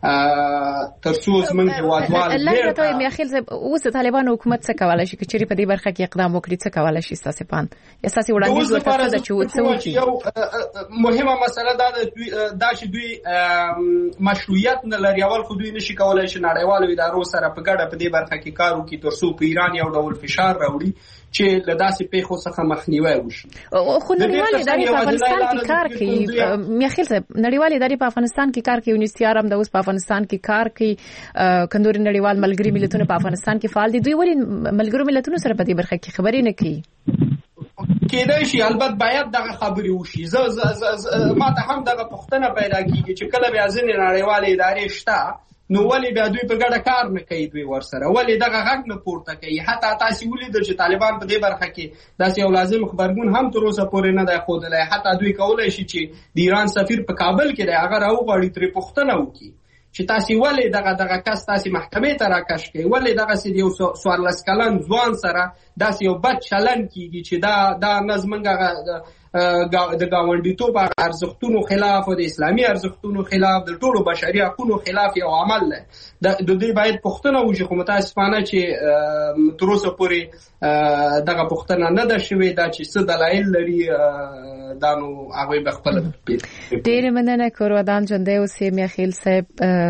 E: تر څو زموږ هیوادوال
C: لږ ته میخیل صاحب اوس د طالبانو حکومت څه کولای شي که چیرې په دې برخه کې اقدام وکړي؟ څه کولای شي ستاسو پاند یا ستاسو وړاندیز ورته څه چې وڅوي؟
E: یو مهمه مسله دا ده دا چې دوی مشروعیت نه لري. اول خو دوی نشي کولای چې نړیوالو ادارو سره په ګډه په دې برخه کې کار وکړي تر څو په ایران یو ډول فشار راوړي چې له داسې پیښو څخه مخنیوي وشي.
C: خو نړیوالې ادارې په افغانستان کې کار کوي. میخیل صاحب نړیوالې ادارې په افغانستان کې کار کوي، یونیسیار هم د اوس په افغانستان کې کار کوي، کندوري نړیوال ملګری ملتونه په افغانستان کې فعال دي. دوی ولې ملګرو ملتونو سره په دې برخه کې خبرې نه کوي؟
E: کېدای شي، البته باید دغه خبرې وشي. زه ما ته هم دغه پوښتنه پیدا کېږي چې کله بیا ځینې نړیوالې ادارې شته نو ولې بیا دوی په ګډه کار نه کوي؟ دوی ورسره ولې دغه غږ نه پورته کوي؟ حتی تاسو ولیدل چې طالبان په دې برخه کې داسې یو لازم خبرګون هم تر اوسه پورې نه دی ښودلی. حتی دوی کولی شي چې د ایران سفیر په کابل کې دی هغه راوغواړي، ترې پوښتنه وکړي چې تاسو ولې دغه دغه کس تاسو محکمې ته راکش کوي؟ ولې دغه سید یو څوارلس کلن ځوان سره داسې یو بد چلند کیږي چې دا دا نظمنګ د گاونډیتوب ارزښتونو خلاف او د اسلامي ارزښتونو خلاف د ټولو بشري حقوقو خلاف یو عمل دی. د دې باید پوښتنه وشي، خو متاسفانه چې تر اوسه پورې دغه پوښتنه نه ده شوې دا چې څه دلایل لري دا نو هغوی به خپله
C: ډېرې مننه کورودان ژوندی اوسې. میاخیل صاحب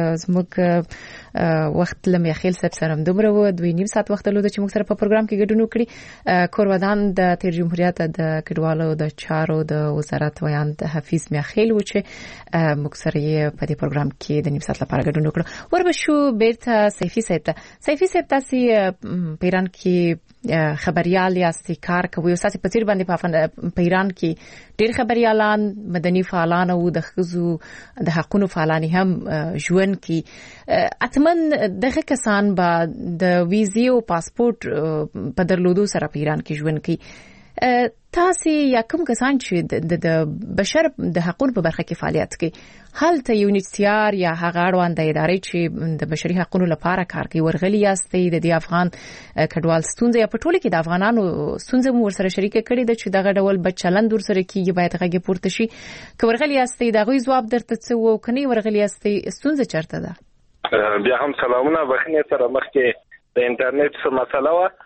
C: زموږ وخت له میاخیل صاحب سره دومره و دوی نیم ساعت وخت درلود چې موږ سره په پروګرام کې ګډون وکړي. کورودان د تیر جمهوریت د کډوالو د چارو د وزارت ویاند حفیظ میاخیل و چې موږ سره یې په دې پروګرام کې د نیم ساعت لپاره ګډون وکړو. وربشو بیرته سیفي صاحب ته. سیفي صاحب تاسو په ایران کې خبريال یاستئ، کار کوي او تاسو په تیر باندې په ایران کې ډېر خبريالان مدني فعالان او د خزو د حقوقو فعالان هم ژوند کی. اتمن دغه کسان به د ویزې او پاسپورت په درلودو سره په ایران کې ژوند کی. تاسو یا کوم کسان چې د بشر د حقوقو په برخه کې فعالیت کوي هلته یو نيستيار یا هغه اړوند ادارې چې د بشري حقوقو لپاره کار کوي ورغلي یاستئ د دې افغان کډوال ستونزې یا په ټوله کې د افغانانو ستونزې مو ورسره شریک کړي د چې دغه ډول بچلند ورسره کیږي باید هغه پورته شي. که ورغلي یاستئ دغه جواب درته څه وو کني ورغلي یاستئ ستونزه چرته ده؟
G: بیا هم سلامونه. بخښنه سره مخکې د انټرنیټ څه مسله وه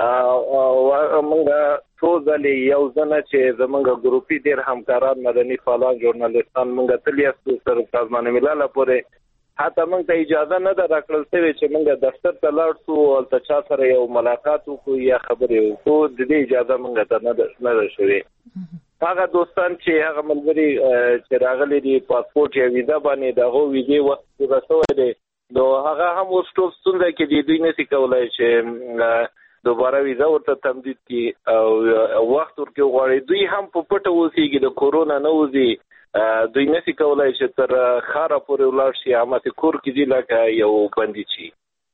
G: او موږ څو ځلې یو ځنه چې زمونږ ګروپي ډېر همکاران مدني فعالان ژورنالیستان موږ تللی یاستو تر سازمان ملل پورې حتی موږ ته اجازه نه ده راکړل شوې چې موږ دفتر ته لاړ شو او هلته چا سره یو ملاقات وکړو یا خبرې وکړو. د دې اجازه موږ ته نه ده شوې. هغه دوستان چې هغه ملګري چې راغلي دي پاسپورت یا ویزا باندې د هغو ویزې وخت پوره شوی دی نو هغه هم اوس ټول ستونزه کې دي. دوی نشي کولی چې دوباره ویزا ورته تمدید کی او وخت ورکې غواړي. دوی هم په پټه اوسېږي، د کورونا نه وځي. دوی نشي کولی چې تر ښاره پورې ولاړ شي هماسې کور کې دي لکه یو بندي شي.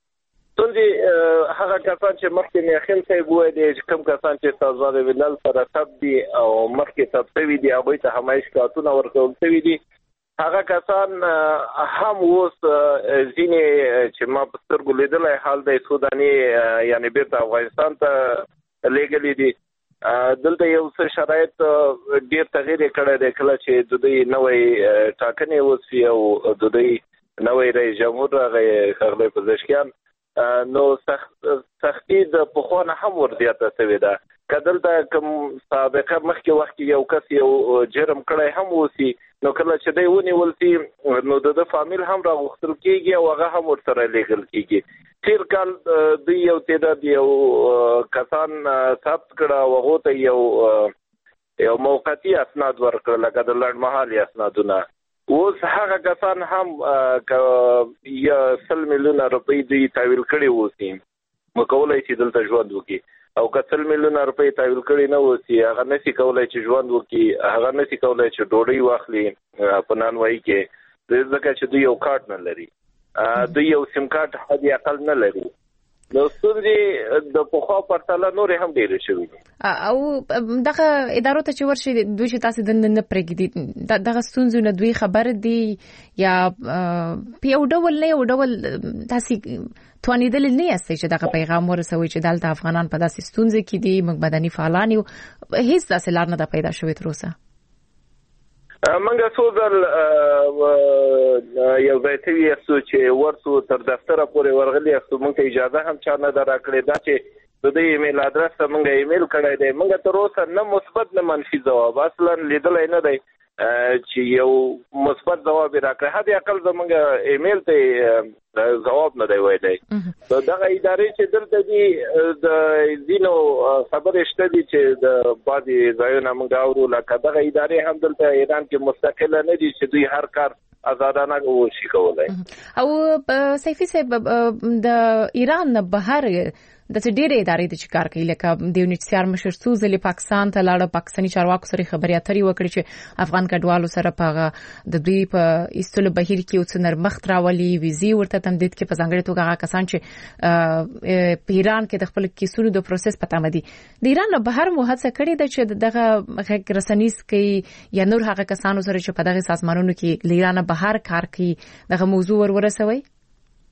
G: ستونزې هغه کسان چې مخکې میاخیل صاحب وویل دی چې کوم کسان چې سازمان ملل سره ثبت دي او مخکې ثبت شوي دي هغوی ته همایش کارتونه ورکول شوي دي. هغه کسان هم اوس ځینې چې ما په سترګو لیدلی حال دی سوداني یعنې بیرته افغانستان ته لیږلي دي. دلته یو څه شرایط ډېر تغیر یې کړی دی کله چې د دوی نوی ټاکنې وشي او د دوی نوی رئیس جمهور راغی ښاغلی پزشکیان نو سختي د پخوا نه هم ورزیاته شوې ده. که دلته کوم سابقه مخکې وخت کې یو کس یو جرم کړی هم اوسي نو کله چې دی ونیول شي نو د ده فامیل هم راغوښتل کېږي او هغه هم ورسره لیږل کېږي. تېر کال دوی یو تعداد یو کسان ثبت کړه او هغو ته یو یو موقتي اسناد ورکړه لکه د لنډمهالي اسنادونه. اوس هغه کسان هم یا سل میلیونه روپۍ دوی تحویل کړي اوسي نو کولی شي دلته ژوند وکړي او که سل میلیونه روپۍ تحویل کړي نه اوسي هغه نشي کولی چې ژوند وکړي، هغه نشي کولی چې ډوډۍ واخلي په نانوایي کې ځکه چې دوی یو کارت نه لري، دوی یو سیم کارت حد اقل نه لري. نو ستونزې د پخوا پرتله نورې هم ډېرې شوي دي
C: او دغه ادارو ته چې ورشي دوی چې تاسې دنده نه پرېږدي دغه ستونزو نه دوی خبر دي یا په یو ډول نه یو ډول تاسې توانېدلې نه یاستئ چې دغه پیغام ورسوئ چې دلته افغانان په داسې ستونزې کې دي موږ مدني فعالان یو هېڅ داسې لار نه ده پیدا شوې تر اوسه؟
G: منګه څو ځل یو ځای ته یاستو چې ورسو تر دفتره پورې ورغلي یاستو موږ ته اجازه هم چا نه ده راکړې دا چې د دوی ایمیل ادرس ته موږ ایمیل کړی دی موږ تر اوسه نه مثبت نه منفي ځواب اصلا لیدلی نه دی چې یو مثبت ځواب یې راکړی حد اقل زموږ ایمیل ته ځواب نه دی ویلی. دغه ادارې چې دلته دي د ځینو خبرې شته دي چې د بعضې ځایونه موږ اورو لکه دغه ادارې هم دلته ایران کې مستقله نه دي چې دوی هر کار آزادانه وشي کولی.
C: او سیفي صاحب د ایران نه بهر د څه ډېرې ادارې د چې کار کوي لکه د یونیسیار مشر څو ځلې پاکستان ته لاړه پاکستاني چارواکو سره خبرې اترې وکړې چې افغان کډوالو سره په هغه د دوی په ایستلو بهیر کې یو څه نرمښت راولي ویزې ورته تمدید کړي په ځانګړې توګه هغه کسان چې په ایران کې د خپل کیسونو د پروسس په تمه دي. د ایران نه بهر مو هڅه کړې ده چې دغه غږ رسنیز کوي یا نور هغه کسانو سره چې په دغه سازمانونو کې له ایران بهر کار کوي دغه موضوع ور ورسوي؟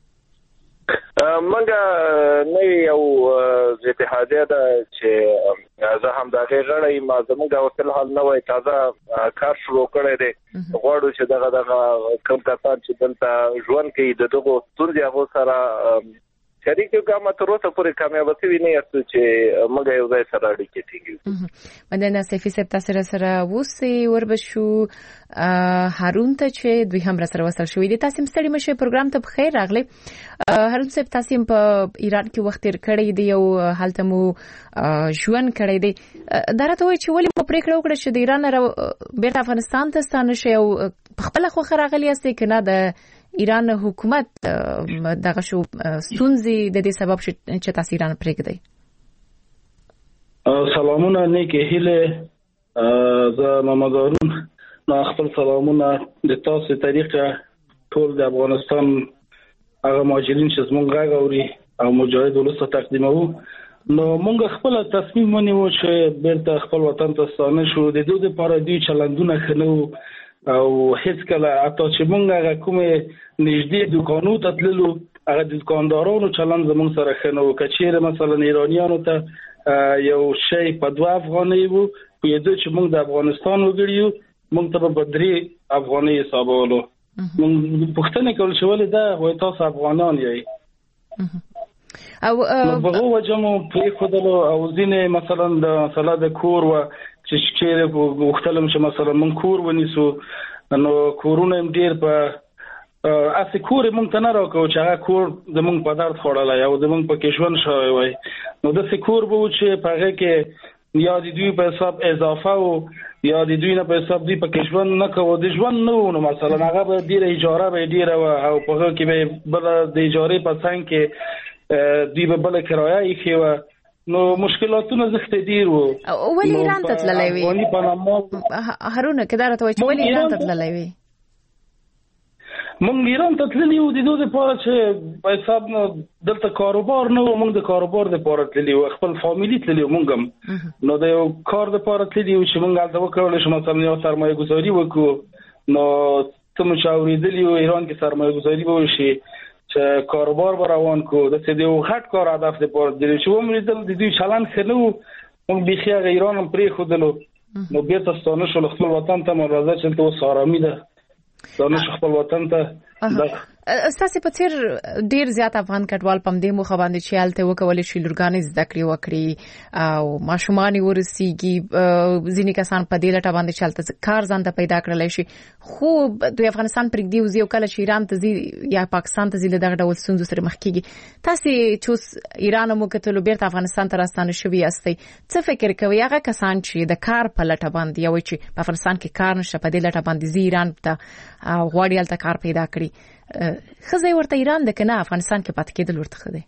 G: منګه نوې یو اتحادیه ده چې زه هم دا غړی ما زموږ د وسل حال نه وای تازه کار شروع کړی دی غواړو چې دغه دغه کم کسان چې دلته ژوند کوي د دغه ستونزې هغه سره شریک کوم تر اوسه پورې کامیاب شوی نه یاست چې موږ یو ځای سره اړیکې ټینګو.
C: مدنه سیفی صاحب تاسو سره وسی وربشو هارون ته چې دوی هم سره وصل شوې دي. تاسو مستړي مشه پروګرام ته بخیر راغلی. هارون صاحب تاسو په ایران کې وخت تیر کړی دی او حالت مو ژوند کړی دی. دا راته وایي چې ولې په پریکړه وکړه چې د ایران را بیرته افغانستان ته ستانه شي او خپل خو خراغلی است کنه د ایران حکومت دغه شو ستونزې د دې سبب چې تاسو ایران پرېږدئ.
H: سلامونه نیکه هیله زه محمد هارون نو خپل سلامونه د تاسو طریقه ټول د افغانستان هغه مهاجرین چې زمونږ غږ اوري او مجاهد ولسته تقدیمو. نو مونږ خپل تصمیم ونیو چې بیرته خپل وطن ته ستانه شو. د دوی لپاره دوی چلندونه خنو او هیڅ کله حتی چې مونږ هغه کومه نږدې دکانو ته تللو هغه د دکاندارانو چلند زموږ سره خنو. کچېره مثلا ایرانیانو ته یو شی په دوه افغانۍ وو په یده چې مونږ د افغانستان وګړیو مونږ ته په درې افغانۍ حسابولو. مونږ پوښتنه کول چې ولې دا وای تاسو افغانان یې او په هغه وجه مو په خودلو او ځینې مثلا د مثلا د کور و چې شکره وختلم چې مثلا مون کور ونیسو نو کورونه ډیر په اسی کور مونږ ته نه راکو چې هغه کور د مونږ په درد خوړلای او د مونږ په کښون شوی وای. نو د سکور به چې په هغه کې یا د دوی په حساب اضافه او یا د دوی نه په حساب دی په کښون نه کوو د ژوند نو نو مثلا هغه به ډیره اجاره به ډیره او په هغه کې به بل د اجاره په څنګ کې دی به بل کرایه یې خو نو مشکلاتونه زخته ډیر وو.
C: ولې ایران ته تللی وي هارون کدا راته وایي چې ولې ایران ته تللی وي؟
H: مونږ ایران ته تللی وو د دوی لپاره چې په حساب نو دلته کاروبار نه و. مونږ د کاروبار لپاره تللی وو خپل فامیلی تللی وو مونږ نو د یو کار لپاره تللی وو چې مونږ هلته وکړل چې مثلا یو سرمایه گذاري وکړو. نو ته مو چاورېدلی وو ایران کې سرمایه گذاري به وشي چې کاروبار به روان کو د څه دیو غټ کار هدف لپاره د چې ومریدل د دوی چلن خنو مونږ بيخي هغه ایران هم پرې خودلو. نو بیرته ستانه شو خپل وطن ته مرزه چې ته وسارامي ده ستانه شو خپل وطن ته.
C: استاسې په تیر ډیر زیات افغان کډوال پم دې مخ باندې چې حالت وکولې شي لورګانې زده کړې وکړي او ماشومان ورسیږي ځینې کسان په دې لټه باندې چلته کار ځان ته پیدا کړل شي. خو د افغانستان پر دی وزي او کله چې ایران ته ځي یا پاکستان ته ځي دغه ډول ستونزو سره مخ کیږي. تاسو چې ایران مو کتلو بیرته افغانستان ته راستانه شوی یاستئ څه فکر کوي هغه کسان چې د کار په لټه باندې یو چې په افغانستان کې کار نشه په دې لټه باندې ځي ایران ته غواړي الته کار پیدا کړي خزه ورته ایران د کنه افغانستان کې پات کېدل ورته خده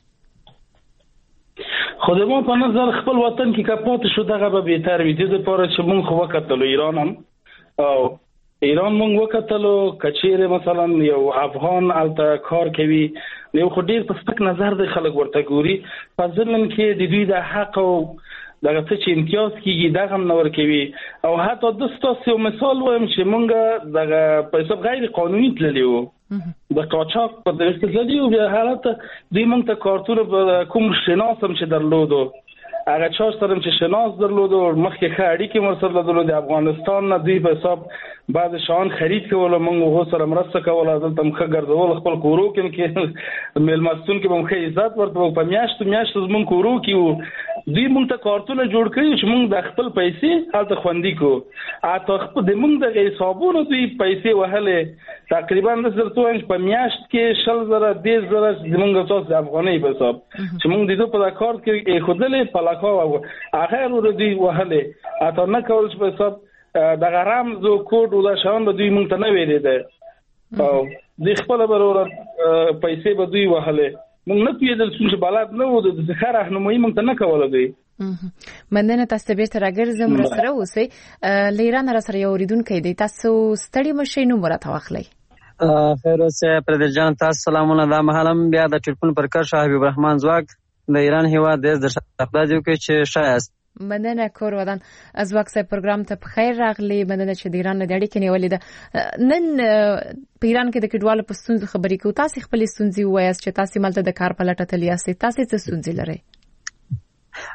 H: خو د مو په نظر خپل وطن کې کپات شو دغه به بهتر وي د لپاره چې مونږ خو وکړو ایران هم او ایران مونږ وکړو کچېره مثلا یو افغان الته کار کوي یو خو ډیر په سپک نظر د خلک ورته ګوري په ځلن کې د دوی د حق او دغه څه چې امتیاز کیږي دغه نور کوي او حتی د ستاسو مثال وایم چې مونږ دغه په حساب غیر قانوني تللیو د قاچاق په دغه تللیو بیا حالت دوی مونږ ته کارتونه کوم شناسم چې درلودو هغه چا سره چې شناس درلودو مخکې خاړي کې مرسل درلودو د افغانستان نه دوی په حساب بعد شان خرید کول مونږ هو سره مرسته کول دلته مخه ګرځول خپل کورو کې کې ملمستون کې مونږه عزت ورته په میاشت میاشت مونږ کورو کې دوی مونږ ته کارتونه جوړ کړي چې مونږ د خپل پیسې حالت خوندې کو اته خپل د مونږ د حسابونو دوی پیسې وهله تقریبا د زرتو انج په میاشت کې شل زره د زره مونږ تاسو د افغانۍ په حساب چې مونږ د دوی په کار کې خودلې په لاکو اخر ور دوی وهله اته نه کول په حساب د غرام زو کوډ ولا شان د دوی مونږ ته نه ویلې ده او د خپل برور پیسې به دوی وهله مونږ نه پیدل چې بلاد نه و د ذخر راهنمایي مونږ ته نه کوله دوی.
C: مننه تاسو به تر راګرځم سره اوسئ لیران را سره یو ریدونکو دی تاسو ستړي مشي نو مرته واخلئ.
I: خیر اوسه پردیس جان تاسو سلامونه دا مهالم بیا د ټلیفون پر کار شاه حبیب الرحمن زواک د ایران هیواد د شهزاده کې چې شایست
C: مننه کور ودان از وخت پروګرام ته بخیر راغلی مننه چې د ایران د اړیکې نیولې ده نن په ایران کې د کډوالو په ستونزو خبرې کوو تاسو خپل ستونزې وایاست چې تاسو ملته د کار په لټه تللی یاست تاسو څه ستونزې لرئ؟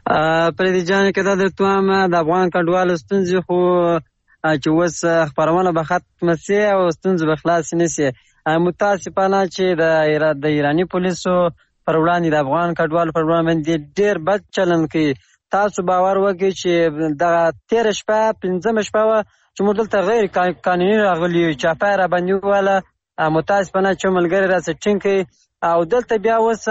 I: پردي جان کده د توام د افغان کډوال ستونزې خو چې وس خبرونه به ختم سي او ستونزې به خلاص نشي. متاسفانه چې د د ایرانی پولیسو پر وړاندې د افغان کډوال پر وړاندې ډېر بد چلند کوي. تاسو باور وکړئ چې د تیر شپه پنځم شپه چې موږ دلته غیر قانوني راغلي چاپای را باندې واله متاسفانه چې ملګری را سټینګ کوي او دلته بیا اوس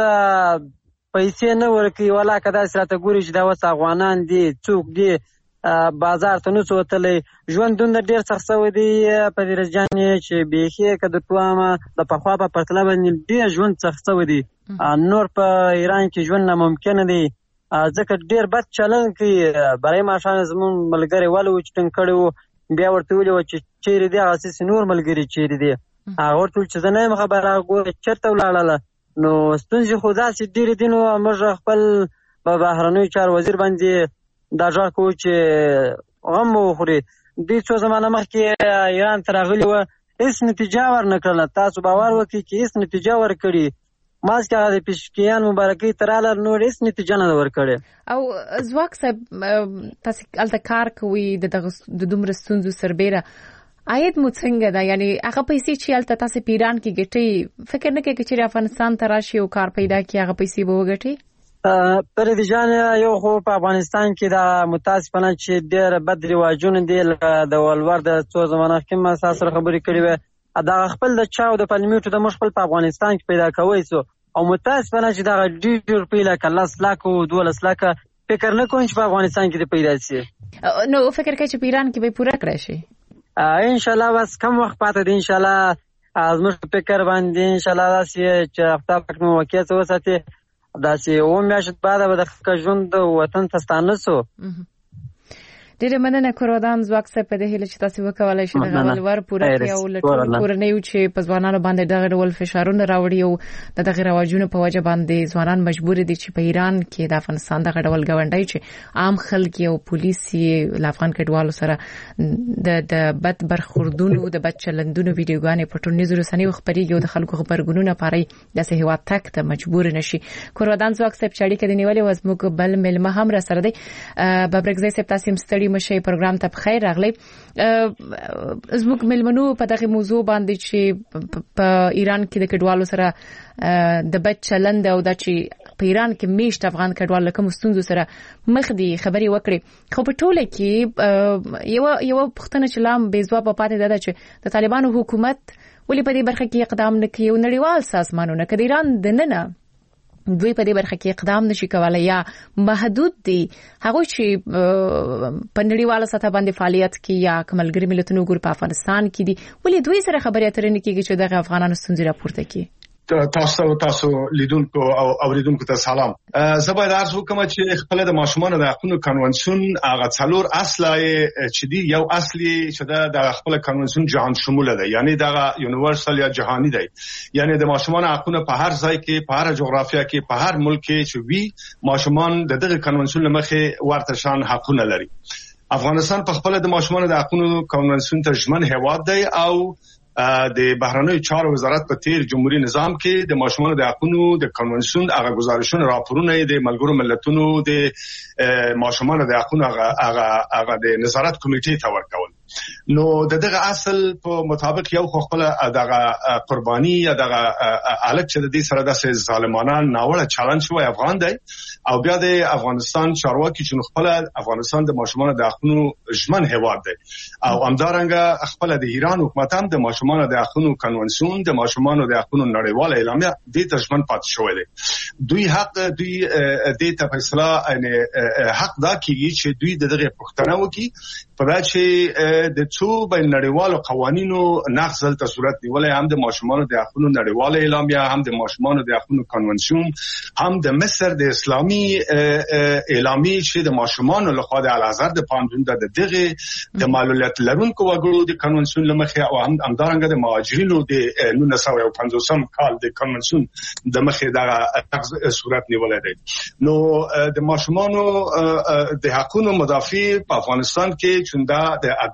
I: پیسې نه ورکوي ولا که داسې راته ګوري چې دا اوس افغانان دي څوک دي بازار ته نسو وتلی. ژوندونه ډېر سخت شوی دی پدیرز جانې چې بیخي که د توامه د پخوا په پرتله باندې ډېر ژوند سخت شوی دی. نور په ایران کې ژوند ناممکنه دی ځکه ډېر بد چلند کوي. برای ماښام زموږ ملګری ولې و چې ټینګ کړی و بیا ورته ویلي وه چې چیرې دی هغه سې نور ملګري چیرې دی. هغه ورته ویل چې زه نه یم خبره ګوره چېرته ولاړله. نو ستونزې خو داسې ډېرې دي. نو موږ خپل په بهرنیو چارو وزیر باندې دا ژغ کوو چې غم وخوري. دوی څو زمانه مخکې ایران ته راغلي وه هېڅ نتیجه ورنه کړله. تاسو باور وکړئ چې هېڅ نتیجه ورکړي. ماسکې هغه د پېشکیان مبارکۍ ته راله نور هېڅ نتیجه نه ده ورکړې.
C: او ځواک صاحب تاسې هلته کار کوئ د دغه د دومره ستونزو سربیره عاید مو څنګه ده؟ یعنې هغه پیسې چې هلته تاسې په ایران کې ګټئ فکر نه کوئ که چېرې افغانستان ته راشي او کار پیدا کړي هغه پیسې به وګټئ؟
I: پردي جان یو خو په افغانستان کې دا متاسفانه چې ډېر بد رواجونه دي لکه د ولور د څو زمانه کې ما تاسو سره خبرې کړې وې دا خپل د چا او د پارلیمنټو د موږ خپل په افغانستان کې پیدا کوی سو او متاسفانه چې دا ډېر ډېر پیله کله لس او دولس لکه فکر نه کوم چې په افغانستان کې پیدا شي.
C: نو فکر کوي چې په ایران کې به پوره کړی شي
I: ان شاء الله. بس کم وخت پاتې دی ان شاء الله. زموږ فکر باندې ان شاء الله داسې چې خپل پک نو واقعیت وساتي داسې اوه میاشت بعد به د ژوند وطن ته ستانه سو.
C: ډېره مننه کورودان ځواک صاحب په دې هیله چې تاسو وکولای شئ دغه ولور پوره کړئ او له ټولو کورنیو چې په ځوانانو باندې دغه ډول فشارونه راوړي او د دغه رواجونو په وجه باندې ځوانان مجبور دي چې په ایران کې د افغانستان دغه ډول ګاونډي چې عام خلک او پولیس یې له افغان کډوالو سره د د بد برخوردونو د بد چلندونو ویډیوګانې په ټولنیزو رسنیو خپرېږي او د خلکو خبرګونونه پاري داسې هیواد تک ته مجبور نشي. کورودان ځواک صاحب چې اړیکه دې نیولې وه زموږ بل میلمه هم را سره دی. ببرګزی صاحب تاسو هم ستړي مشي پروګرام ته بخیر راغلی. زموږ ملمنو په دغه موضوع باندې چې په ایران کې د کډوالو سره د بد چلند او د چې په ایران کې میشت افغان کډوال کوم ستونزو سره مخ دي خبري وکړي. خو په ټوله کې یو یو پښتنه چې لام بې ځواب پاتې ده چې د طالبانو حکومت ولې په دې برخه کې اقدام نه کوي او نړیوال سازمانونه که د ایران دننه دوی په دې برخه کې اقدام نشي کولای یا محدود دي هغه چې په نړیواله سطح باندې فعالیت کوي یا کملګری ملتونو ګور په افغانستان کې دي ولې دوی سره خبرې اترې نه کیږي چې دغه افغانانو ستونزې راپورته کړي؟
J: تاسو تاسو لیدونکو او اوریدونکو ته سلام. زه باید عرض وکړم چې خپل د ماشومان د حقوقو کنونسیون هغه څلور اصله چې دی یو اصلي چې د خپل کنونسیون جهان شموله ده یعنی دا یونیورسال یا جهانی دی یعنی د ماشومان حقوقو په هر ځای کې په هر جغرافیا کې په هر ملک کې چې وی ماشومان د دغه کنونسیون لمخې ورته شان حقوقونه لري. افغانستان په خپل د ماشومان د حقوقو کنونسیون ته ژمن هیواد دی او د بهرنیو چارو وزارت په تیر جمهوریت نظام کې د ماشومان د حقوقو د کنونسیون هغه گزارشونه راپورونه د ملګرو ملتونو د ماشومان د حقوقو هغه هغه د نظارت کمیټې ته ورکول. نو دغه اصل په مطابق یو خپل دغه قرباني یا دغه حالت چې د دې سره د ظالمانه ناوړه چالان شوی افغان دی او بیا د افغانستان چارواکي چې خپل افغانستان د ماشومان د حقوقو ژمن هیواد دی او همدارنګه خپل د ایران حکومت هم د ماشومان د حقوقو کنونسیون د ماشومان د حقوقو نړیواله اعلامیه د تشمن پات شوی دی. دوی حق دوی د ته فیصله یعنی حق دا کیږي چې دوی دغه پښتنه وکي په دا چې د څو بین نړیوالو قوانینو نقض ته صورت نیولې هم د ماشومان د حقوقو نړیواله اعلامیه هم د ماشومان د حقوقو کنونسیون هم د مصر د اسلامي اعلامیه چې د ماشومان له خوا د الازهر د پاندون د دغه د معلولیت لرونکو وګړو د کنونسیون لمخې او هم همدارنګه د مهاجرینو د نولس سوه پنځوسم کال د کنونسیون د مخې د نقض صورت نیولې دی. نو د ماشومان د حقوقو مدافع په افغانستان کې چې دا د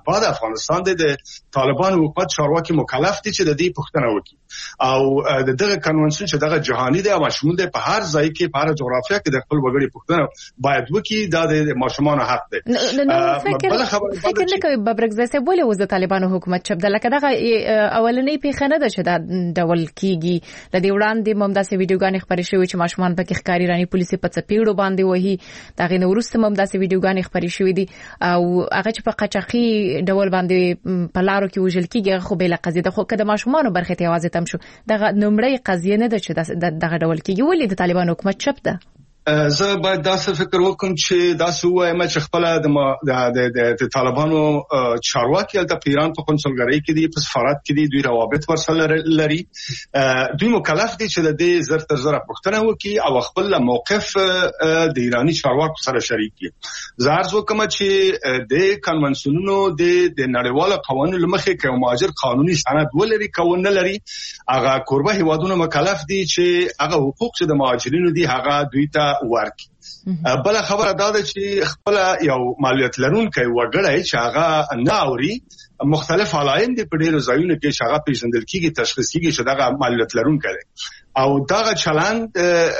J: دفاع د افغانستان د طالبان حکومت چارواکي مکلف دي چې د دې پوښتنه وکړي او د دغه کنونسیون چې دغه جهاني دی او شمول دی په هر ځای کې په هر جغرافیه کې د خپل وګړي پوښتنه باید وکړي دا د ماشومان حق دی.
C: فکر فکر نه کوي ببرګ زسه بوله وز د طالبانو حکومت چپ د لکه دغه اولنې پیښه نه ده چې دا ډول کیږي. د دې وړاندې ممداسه ویډیوګانې خبرې شوې چې ماشومان پکې ښکاری رانی پولیسي په چپیړو باندې وਹੀ دغه نورسته ممداسه ویډیوګانې خبرې شوې دي او هغه چې په قچقي ډول باندې په لارو کې وژل کیږي خو به لقزي د خو کده ماشومان برخه ته आवाज تم شو دغه نمړی قضیه نه ده چې دغه ډول کیږي ولې د طالبان حکومت چپ ده.
J: زه باید داسې فکر وکم چې داسې وایم چې خپل د د طالبانو چارواکي د ایران په کنسولګری کې دي په سفارت کې دي دوی روابط ورسره لري دوی مکلف دي چې د دې زر تر زر پښتنه وکي او خپل موقف د ایرانی چارواکو سره شریک کړي. زه ارزو کوم چې د کنونسیونونو د نړیوالو قوانینو لمخې کې مهاجر قانوني سند ولري کول نه لري هغه قربه هیوادونو مکلف دي چې هغه حقوق چې د مهاجرینو دي هغه دوی ته ورکی. بل خبره دا ده چې خپل یو مالیات لرونکي وګړی چې هغه ناوري مختلف علایم دي په ډیرو ځایونو کې چې هغه پیژندل کیږي تشخیص کیږي چې دغه مالیات لرونکي دی او دغه چلند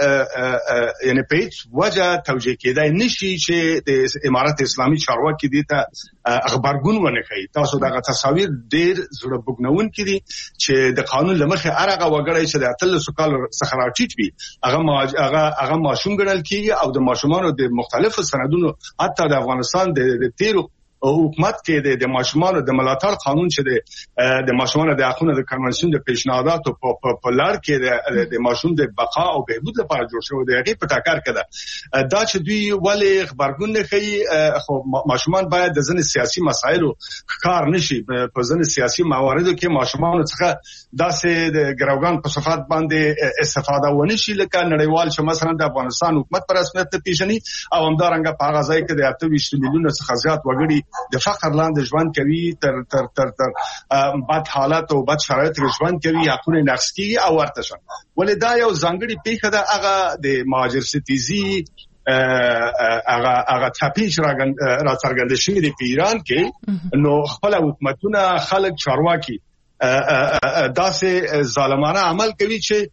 J: یعنی په هیڅ وجه توجیه کېدای نشي چې د امارت اسلامي چارواکي دي ته خبرګون ونه کوي. تاسو دغه تصاویر ډیر زړه بوګنون کړي چې د قانون لمخې هرغه وګړی چې د اتلسو کال څخه راټیټ وي هغه هغه هغه ماشوم ګڼل کیږي او د ماشومانو د مختلفو سندونو حتی د افغانستان د تیرو حکومت کې د ماشومانو د ملاتړ قانون چې د ماشومانو د حقوقو د کنونسیون د پیشنهاداتو په لار کې د ماشوم د بقا او بهبود لپاره جوړ شوی دی هغه په ټاکر کړه دا چې دوی ولې خبرګون نه کوي خو ماشومان باید د ځینې سیاسي مسایلو ښکار نشي په ځینې سیاسي مواردو کې ماشومان څخه داسې د ګروګان په صفات باندې استفاده ونه شي لکه نړیوال چې مثلا د افغانستان حکومت پر رسمیت پیژني او همدارنګه په هغه ځای کې د اته ویشت میلیونه څخه زیات وګړي د فقر لاندې ژوند کوي تر تر تر تر بد حالات او بد شرایط ژوند کوي حقونه نقض کیږي او ورته شون ولې دا یو ځانګړي پیښه ده هغه د مهاجر ستیزي هغه هغه تپیش را څرګند شوی دی په ایران کې نو خپل حکومتونه خلک چارواکي داسې ظالمانه عمل کوي چې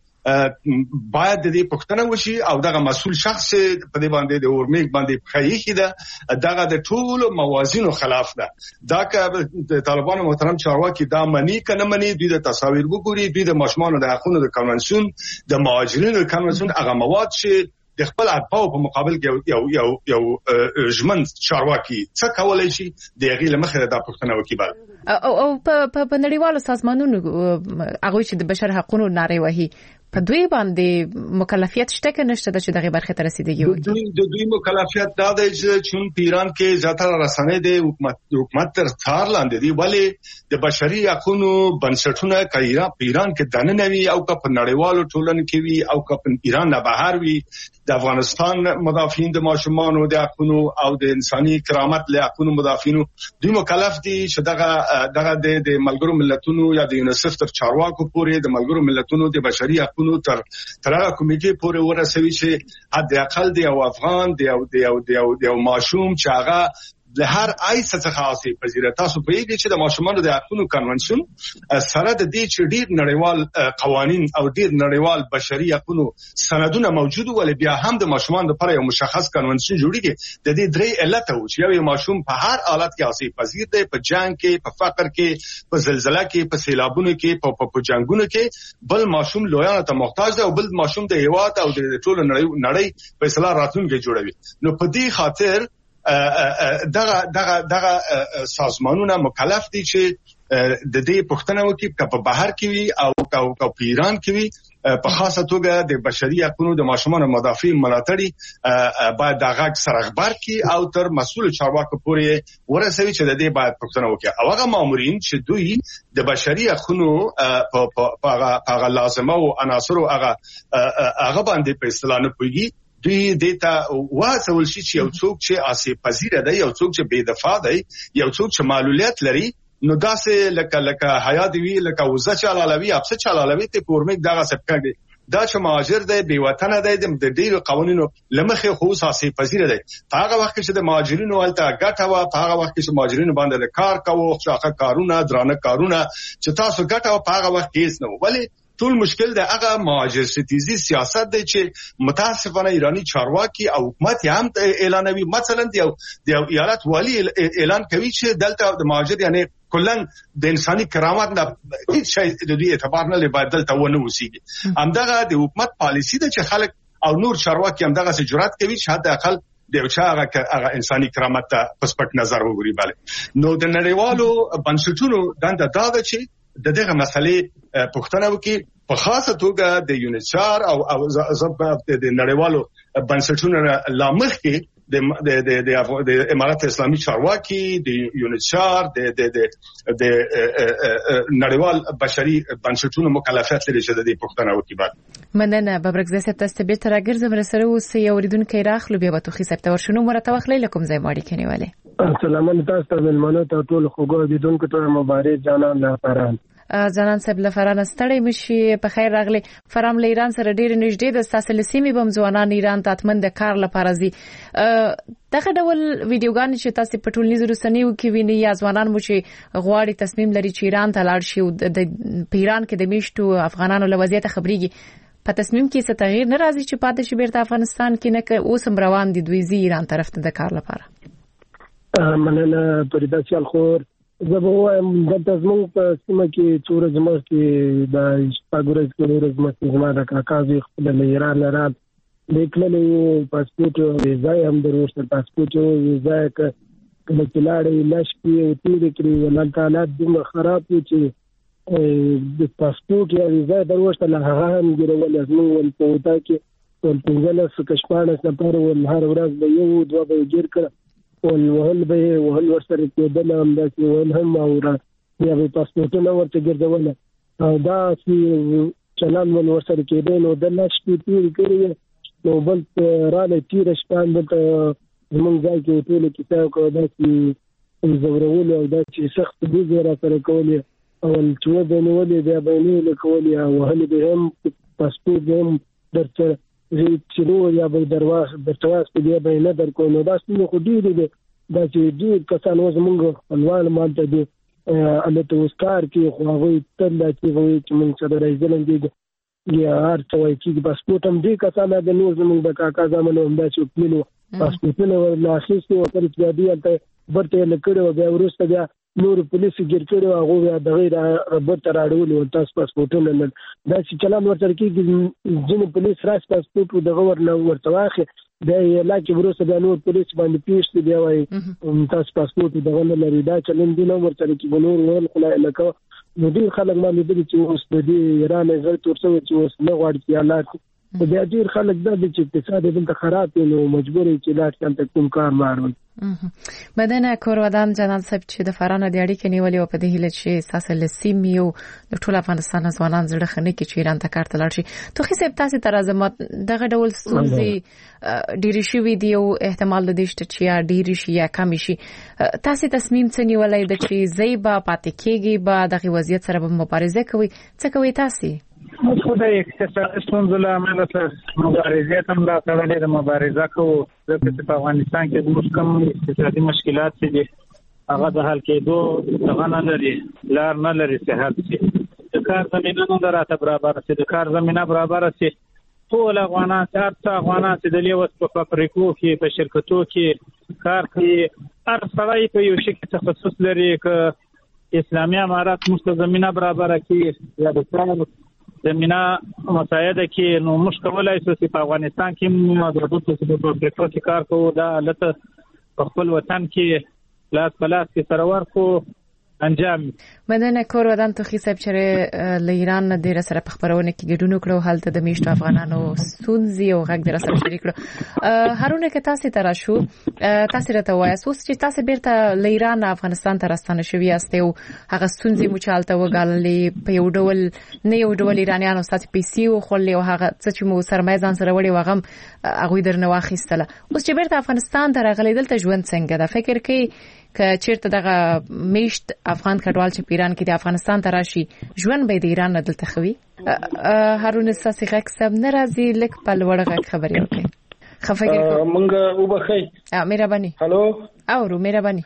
J: باید د دې پښتنه وشي او دغه مسؤل شخص په دې باندې د اورمیک باندې خیخي ده دغه د ټولو موازینو خلاف ده. دا که د طالبانو محترم چارواکي دا منی کنه منی دوی د تصاویر وګوري دوی د ماشومانو د حقوقو د کنونسیون د مهاجرینو د کنونسیون هغه مواد چې د خپل اتباعو په مقابل کې یو یو یو ژمن چارواکي څه کولای شي د هغې له مخې دا پوښتنه وکړي بل
C: او او په نړیوالو سازمانونو هغوی چې د بشر حقوقو نارې وهي په دوی باندې مکلفیت شته که نشته چې دغه برخه ته رسیدګي وکړي.
J: د دوی مکلفیت دا دی چې په ایران کې زیاتره رسنۍ د حکومت حکومت تر څار لاندې دي ولې د بشري حقوقو بنسټونه کایرا په ایران کې دننه وي او که په نړیوالو ټولنو کې وي او که په ایران نه بهر وي د افغانستان مدافعین د ماشومانو د حقوقو او د انساني کرامت له حقوقو مدافعینو دوی مکلف دي چې دغه دغه د ملګرو ملتونو یا د یونیسف تر چارواکو پورې د ملګرو ملتونو د بشري حقوقو تر ترغه کمیټې پورې ورسوي چې حد اقل دی او افغان دی او دی او دی او دی ماشوم چې هغه له هر آی څخه خاصه پذیره تاسو په دې چې د ماشومانو د حقوقو کنونسیون سره د دې چې ډیر نړیوال قوانین او ډیر نړیوال بشري حقوقو سندونه موجود ول بیا هم د ماشومان لپاره یو مشخص کنونسیون جوړیږي د دې درې علت او چې یو ماشوم په هر حالت کې خاصه پذیر دی په جنگ کې په فقر کې په زلزلہ کې په سیلابونو کې په په جنگونو کې بل ماشوم لویانو ته محتاج دی او بل ماشوم د هیواد او د ټول نړۍ په اصلاح راتلونکي جوړوي نو په دې خاطر دغه دغه دغه سازمانونه مکلف دي چې د دې پښتنه وکړي چې په بهر کې وي او او په ایران کې وي په خاصه توګه د بشري حقوقو د ماشومانو مدافع ملاتړي باید دغه سره خبر کړي او تر مسؤل چارواکو پورې ورسوي چې د دې باید پښتنه وکړي او هغه مامورین چې دوی د بشري حقوقو په هغه لازمه او عناصر هغه هغه باندې په اصطلاح نه پوهیږي دوی دیتا واسول شي چې یو څوک چې آسیب پذیر دی یو څوک چې بے دفاع دی یو څوک چې معلولیت لري نو داسې لکه لکه حیا دی وی لکه وزه چالالوي اپس چالالوي ته پورمیک دغه سپکړي دا چې مهاجر دی بې وطنه دی د ډیرو قوانینو لمخې خو اساسي پذیر دی. په هغه وخت کې چې د مهاجرینو هلته ګټه وه، په هغه وخت کې چې مهاجرینو باندې کار کوو، شاخه کارونه، درانه کارونه چې تاسو ګټه وه، په هغه وخت کې هیڅ نه و. ولی ټول مشکل د هغه مهاجر ستیزي سیاست دی چې متاسفانه ایرانی چارواکي او حکومت هم اعلانوي. مثلا د یو ایالت والی اعلان کوي چې دلته د مهاجر یعنی کلن د انساني کرامت نه هیڅ شی د دې اعتبار نه لري، دلته ونه اوسېږي. همدغه د حکومت پالیسی ده چې خلک او نور چارواکي همدغه څه جرأت کوي چې حتی اقل د یو چا هغه انساني کرامت ته په سپک نظر وګوري. بله نو د نړیوالو بنسټونو دنده دا ده چې د دغه مسلې پوښتنه وکړي، په خاصه توګه د یونیچار او او د نړیوالو بنسټونو لامخ کې د د د د امارات اسلامي چارواکي، د یونیچار، د د د نړیوال بشري بنسټونو مکلفیت لري چې د دې پوښتنه وکړي.
C: مننه. ببرګ زه ستاسو به تر راګرځم سره اوس یو ریدونکو راخلو بیا به تو خې سپته ورشنو مرته وخت لیکم زای ماړي کنيواله.
K: السلام علیکم تاسو ته ملمنو ته ټول خوګو ریدونکو ته مبارک جانان له فران.
C: ځانان صاحب له فرانه ستړی مشي، په خیر راغلی. فرام له ایران سره ډیر نږدې د تاسو لسیمې بم ځوانان ایران ته اتمن د کار لپاره ځي. دغه ډول ویډیوګان چې تاسو په ټولنیزو رسنیو کې ویني یا ځوانان مو چې غواړي تصمیم لري چې ایران ته لاړ شي او د ایران کې د میشتو افغانانو له وضعیت خبريږي، په تصمیم کې څه تغییر نه راځي چې پاتې شي بیرته افغانستان کې، نه که اوس هم روان دي دوی زی ایران طرف ته د کار لپاره؟
K: مننه پریدا چل خور. زه به وایم دلته زموږ په سیمه کې څو ورځې مخکې د شپږ ورځې کې ورځ مخکې زما د کاکا زوی خپله له ایران نه راغلی، دی تللی و، پاسپورټ او ویزا یې هم در وغوښتل. پاسپورټ او ویزا یې کله چې لاړی لس شپې یې تېرې کړې، هلته حالات دومره خراب وو چې د پاسپورټ یا ویزا یې در وغوښتل، هغه هم ګیرولې. زموږ ول په وطا کې ول پنځلس که شپاړس نفر ول، هر ورځ به یو دوه به یې ګیر کړه، ول وهل به وهل ورسره کېدل، همداسې وهل هم او بیا به پاسپورټونه ورته ګرځول او داسې چلند ول ورسره کېدی. نو د لس شپې تېرې کړې نو بل راغلی تېره شپه دلته زموږ ځای کې ټولې کیسه وکړه، داسې ځورولې او داسې سخت ډوزې را سره کولې، اول چې وبه یې نیولې بیا به یې نه ویلې کولې او وهلې به یې هم، پاسپورټ به هم درته چې نور یا به درواز درته واستې بیا به یې نه در کوو. نو دا ستونزې خو ډېرې دي، دا چې ډېر کسان اوس زموږ خپلوان مالته دي هلته اوس کار کوي، خو هغوی تل دا چیغه وایي چې موږ سره راځي ظلم کېږي یا هر څه وایي کېږي. پاسپورټ هم ډېر کسان د نور زموږ د کاکا زامنو همداسې وکړلي وو، پاسپورټونه ورله اخیستي وو، تر چې بیا دوی هلته برته یې کړی وو، بیا وروسته بیا نور پولیسو ګیر کړي وو، هغوی بیا د هغې برته راړولي وو تاسو پاسپورټونه لرل. داسې چلند ورسره کېږي، ځینې پولیس راسي پاسپورټ د هغه ورنه ورته واخلي، بیا یې لا کې وروسته بیا نور پولیس باندې پیښ دي، بیا وایي تاسو پاسپورټ دغه نه لري. دا چلندونه ورسره کېږي، نور ویل خو لکه نو ډېر خلک ما لیدلي چې اوس د دې ایران زړه تور شوی چې اوس نه غواړي چې حالات بیا ډېر خلک دا دي چې اقتصاد یې دلته خراب دی، نو مجبور یې چې لاړ شي هلته کوم کار واړوي.
C: بدنه کورودان جنان صاحب چې د فرانه د اړیکې نیولې او په دې هیله چې اساس له سیمې او د ټول افغانستان ځوانان زړه خنه کې چې ایران ته کار ته لاړ شي. توخي صاحب تاسو تر ازمات دغه ډول ستونزې ډېری شوې دي او احتمال د دې شته چې یا ډېری شي یا کم شي. تاسو تصمیم څه نیولای د چې زیبا پاتې کېږي به دغه وضعیت سره به مبارزه کوي؟ څه کوي تاسو؟
F: موږ خو د اقتصادي ستونزو له امله سره مبارزه هم لا تړلې ده، مبارزه کوو ځکه چې په افغانستان کې زموږ کوم اقتصادي مشکلات دي هغه د حل کېدو دغه نه لري، لار نه لري چې حل شي. د کار زمینه نه راته برابر شي، د کار زمینه برابر شي، ټول افغانان هر څه افغانان چې د لیوس په فابریکو کې په شرکتو کې کار کوي، هر سړی په یو شي کې تخصص لري، که اسلامي امارات موږ زمینه برابر کړي یا د کار زمینه مساعده کې، نو موږ کولای شو چې په افغانستان کې موږ د دوه فابریکو کې کار کوو، دا حالت په خپل وطن کې لاس په لاس کې سره ورکو انجام.
C: مدنه کور ودان توخي صاحب چې له ایران نه ډیر سره په خبرونه کې ګډون وکړو، حالت د میشتو افغانانو سونزي او غږ در سره شریک کړو. هارونه که تاسو ته راشو، تاسو راته وایي اوس چې تاسو بیرته له ایران افغانستان ته راستانه شوی یاستئ او هغه سونزي مو چالته وګاللې په یو ډول نه یو ډول ایرانیانو ستاسو پیسې او خلې او هغه څه چې مو سرمایه ځان سره وړي وغم هغه درنه واخیستله. اوس چې بیرته افغانستان ته راغلی دلته ژوند څنګه ده؟ فکر کې ک چیرته دغه میشت افغان کډوال چې پیران کې د افغانستان ته راشي ژوند به د ایران نه دلته خوي. هارون ساسي غک سب ناراضي لک په لوړه خبرې وکړي. خفګر
H: مونږ وبخي.
C: ا مهرباني.
H: هالو
C: اورو مهرباني.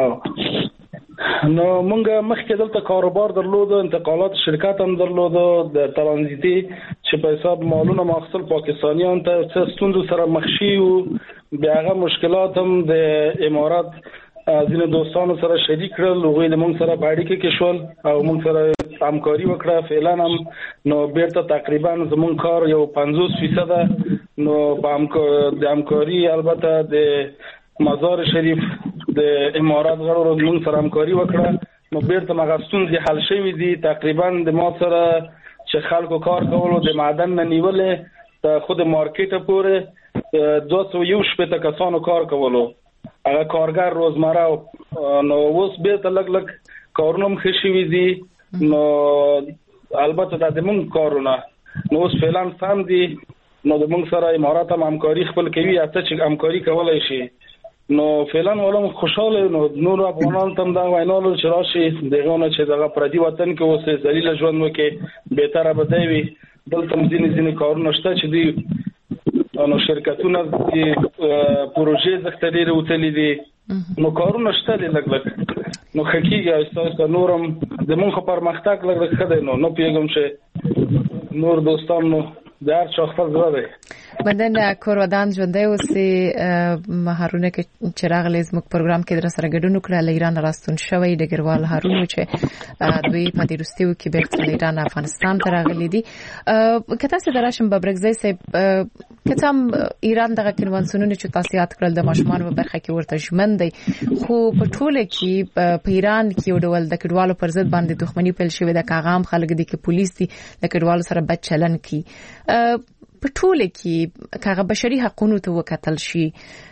H: نو مونږ مخکې دلته کاروبار درلود، انتقالات شرکت هم درلود، د ترانزیتي چې په حساب مالونه ماخصل پاکستانیان ته څه ستوندو سره مخ شي او بیا هغه مشکلات هم د امارات ځینې دوستانو سره شریک کړل، هغوی د مونږ سره په اړیکه کې شول او مونږ سره همکاري وکړه. فعلا هم نو بیرته تقریبا زمونږ کار یو پنځوس فیصد نو د همکاري البته د مزار شریف د امارات غړو مونږ سره همکاري وکړه، نو بیرته مغستون دي حل شوی دي. تقریبا د ما سره چې خلکو کار کولو د معدن نه نیولې ته خود مارکیټ پورې دوه سوه یو شپېته کسانو کار کولو، هغه کارګر روزمره. نو اوس بیرته لږ لږ کارونه هم ښه شوي دي، نو البته دا د مونږ کارونه نو اوس فعلا سم دي. نو د مونږ سره امارات هم همکاري خپل کوي، اته چې همکاري کولای شي. نو فعلا ولهم خوشاله. نو نور افغانان تم دا وینول چې راشي دغه نه چې دغه پردي وطن کې اوسې ذلیل ژوند وکړي، بهتره به دی وي. دلته ځینې ځینې کارونه شته چې دی نو شرکتونه چې پروژې زخته ډېرې وتلې دي، نو کارونه شته دي لږ لږ. نو حقیقي استاد نورم د مونږ پرمختګ لږ لږ خدای نو نو پیغام چې نور دوستان نو در چا خپل زړه دی.
C: بدن کورودان ژوندۍ اوسې. هارون کې چراغ لیز مک پروګرام کې در سره ګډون وکړل. ایران راستون شوی ډګروال هارون چې دوی په دې وروستیو کې بیرته ایران افغانستان ته راغلي دي. کته سره دراشم ببرګزی سه کتم ایران دغه کنوانسیونونه چې تاسیات کړل د ماشومان په برخه کې ورته ژمن دی، خو په ټوله کې په ایران کې یو ډول د کډوالو پر ضد باندې دښمنی پیل شوې ده. کاغام خلک دي کې پولیس دي د کډوالو سره بد چلن کوي. په ټوله کې کاغه بشري حقوقو ته وکتل شي،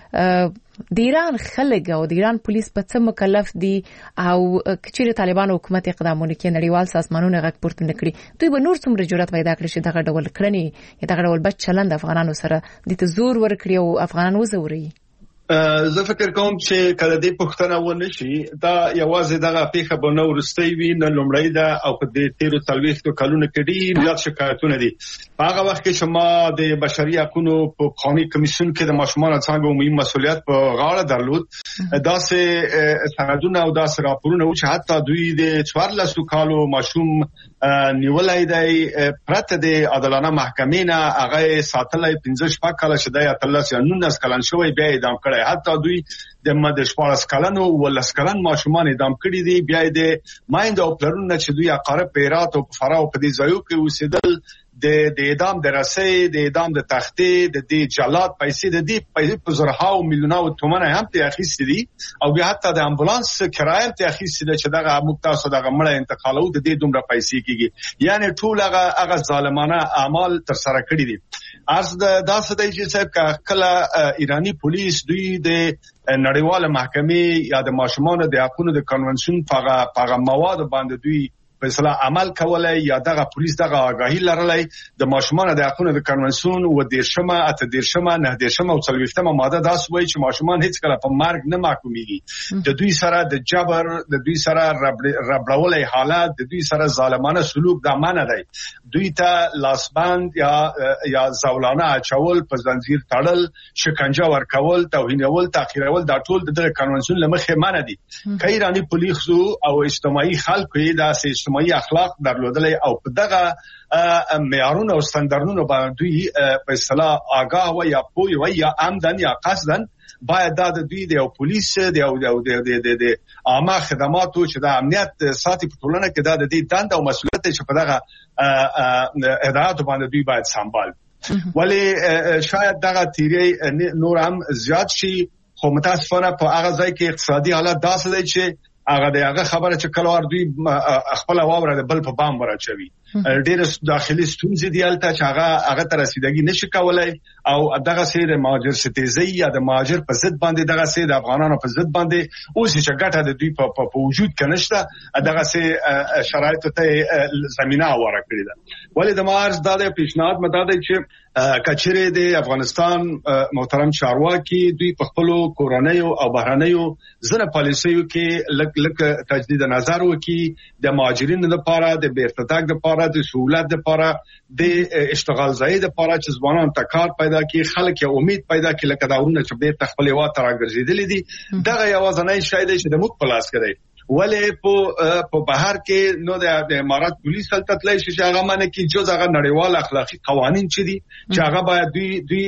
C: د ایران خلک او د ایران پولیس په څه مکلف دي او کچېره طالبان حکومت اقدامونه کوي نړیوال سازمانونه غږ پورته نکړي، دوی به نور څومره جرأت پیدا کړي چې دغه ډول کړنې یا دغه ډول بد چلند افغانانو سره د تزور ورکړي او افغانان وزوري.
J: زه فکر کوم چې کله دې پښتنه ونه شي دا یوازې دغه پیښه به نو ورستي وي نه لومړی ده او په دې تیرو څلوېښتو کلونو کې ډېر زیات شکایتونه دي. په هغه وخت کې چې ما د بشري حقوقو په قومي کمیسیون کې د ماشومانو څنګه عمومي مسؤلیت په غاړه درلود، داسې سندونه او داسې راپورونه و چې حتی دوی د څوارلسو کالو ماشوم نیولای دی پرته د عدالانه محکمې نه هغه ساتلای پنځه شپږ کاله چې دی اتلس یا نولس کلن شوی بیا اعدام کړی. حتی دوی د مد شپږ کلنو ولس کلن ماشومان اعدام کړي دي. بیا د مایند او پلرونه چې دوی اقارب پیرات او فراو په دې ځایو کې اوسېدل د د اعدام د رسۍ د اعدام د تختې د دې جلاد پیسې د دې پیسې په زرهاو میلیونو تومنه هم ته اخیستې دي او بیا حتی د امبولانس کرایه ته اخیستې ده چې دغه موږ تاسو دغه مړه انتقالو د دې دومره پیسې کیږي. یعنی ټول هغه هغه ظالمانه اعمال تر سره کړی دي. ارز د داسې دی چې صاحب کله ایرانی پولیس دوی د نړیواله محکمې یا د ماشومانو د حقوقو د کنونسیون په مواد باندې دوی فیصله عمل کولای یا دغه پولیس دغه آگاهی لرلای د ماشومان د حقوقو د کنونسیون و دیرشمه اته دیرشمه نه دیرشمه او څلوېښتمه ماده دا سوي چې ماشومان هیڅ کله په مرګ نه محکومیږي. د دوی سره د جبر د دوی سره ربړولای حالت د دوی سره ظالمانه سلوک د منه دی. دوی ته لاسبند یا یا زولانه اچول، په زنجیر تړل، شکنجه ورکول، توهینول، تحقیرول دا ټول د کنونسیون لمخې منه دي. کایرانی پولیس او اجتماعي خلک دا سیستم اجتماعي اخلاق درلودلې او په دغه معیارونو او ستاندرونو باندې دوی په اصطلاح آگاه و یا پوی و یا عمدن یا قصدن باید دا د دوی د پولیس د او د د عامه خدماتو چې د امنیت ساتي په ټولنه کې دا د دې دند او مسؤلیت چې په دغه هدایت باندې دوی باید سمبال. ولی شاید دغه تیری نور هم زیات شي، خو متاسفانه په هغه ځای کې اقتصادي حالت داسې دی چې هغه دغه خبره چې کله ور دوی خپل واوره د بل په بام ورچوي. ډېر داخلي ستونزې دی البته چې هغه هغه تر رسیدګي نشي کولای او دغه سي د مهاجر ستیزي یا د مهاجر په ضد باندې دغه سي د افغانانو په ضد باندې اوس چې ګټه د دوی په وجود کې نشته دغه سي شرایط ته زمينه واره کړی ده. ولې د مارز د پیشنهاد مدد چې کچره د افغانستان محترم چارواکي دوی په خپل کورنۍ او بهرنیو ځنه پالیسیو کې لک لک تجدید نظر وکي د مهاجرینو لپاره د بیرته تګ لپاره د سہولت لپاره د اشتغال ځای لپاره چې ځوانان ته کار پیدا کړي خلک یې امید پیدا کړي لکه داونه چې بیرته خپل وخت راګرځیدلې دي دغه یوازنۍ شاید چې د موږ پلاس کړي. ولې په په بهر کې نو د امارات پولیس سلطنت لای شي هغه معنی کې جز هغه نړیوال اخلاقی قوانين چې دي چې هغه باید دوی دوی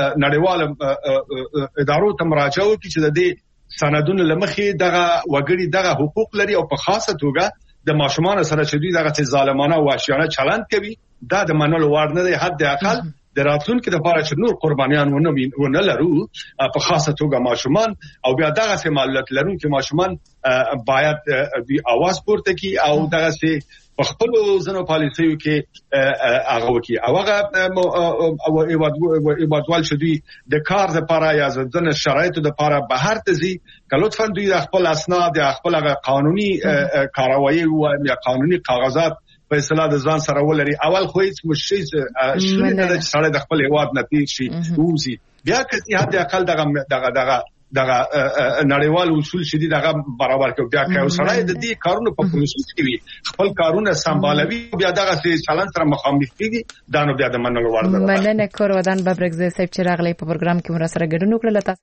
J: نړیوال ادارو ته مراجعه وکړي چې د دې سندونو لمخې دغه وګړي دغه حقوق لري او په خاصه توګه د ماشومان سره چې دوی دغه ظالمانه او وحشیانه چلند کوي دا د منلو وړ نه دی. حد اقل د راتلونکو لپاره چې نور قربانيان ونه لرو په خاصه توګه ماشومان او بیا دغه سمالت لرونکو ماشومان باید د اواز پورته کی او دغه سي په خپل ځنو پالیسیو کې هغه وکي او هغه او ایوادوال چې دوی د کار لپاره یا ځنه شرایطو لپاره بهر ته ځي که لطفا دوی د خپل اسناد یا خپل قانوني کاروایی او یا قانوني کاغذات په اصطلاح د ځان سره ولري. اول خو هیڅ مشکل شوی نه د سره د خپل هواد نه تیر شي اوسي بیا کتي حد اقل دغه دغه دغه دغه نړیوال اصول شدي دغه برابر کوي بیا که سره د دې کارونو په پروسس کې وي خپل کارونه سمبالوي بیا دغه چلن سره مخامخ کیږي دا نو بیا د منلو وړ ده.
C: مننه کور ودان ببرګزه صاحب چې راغلی په پروګرام کې مر سره ګډون وکړل.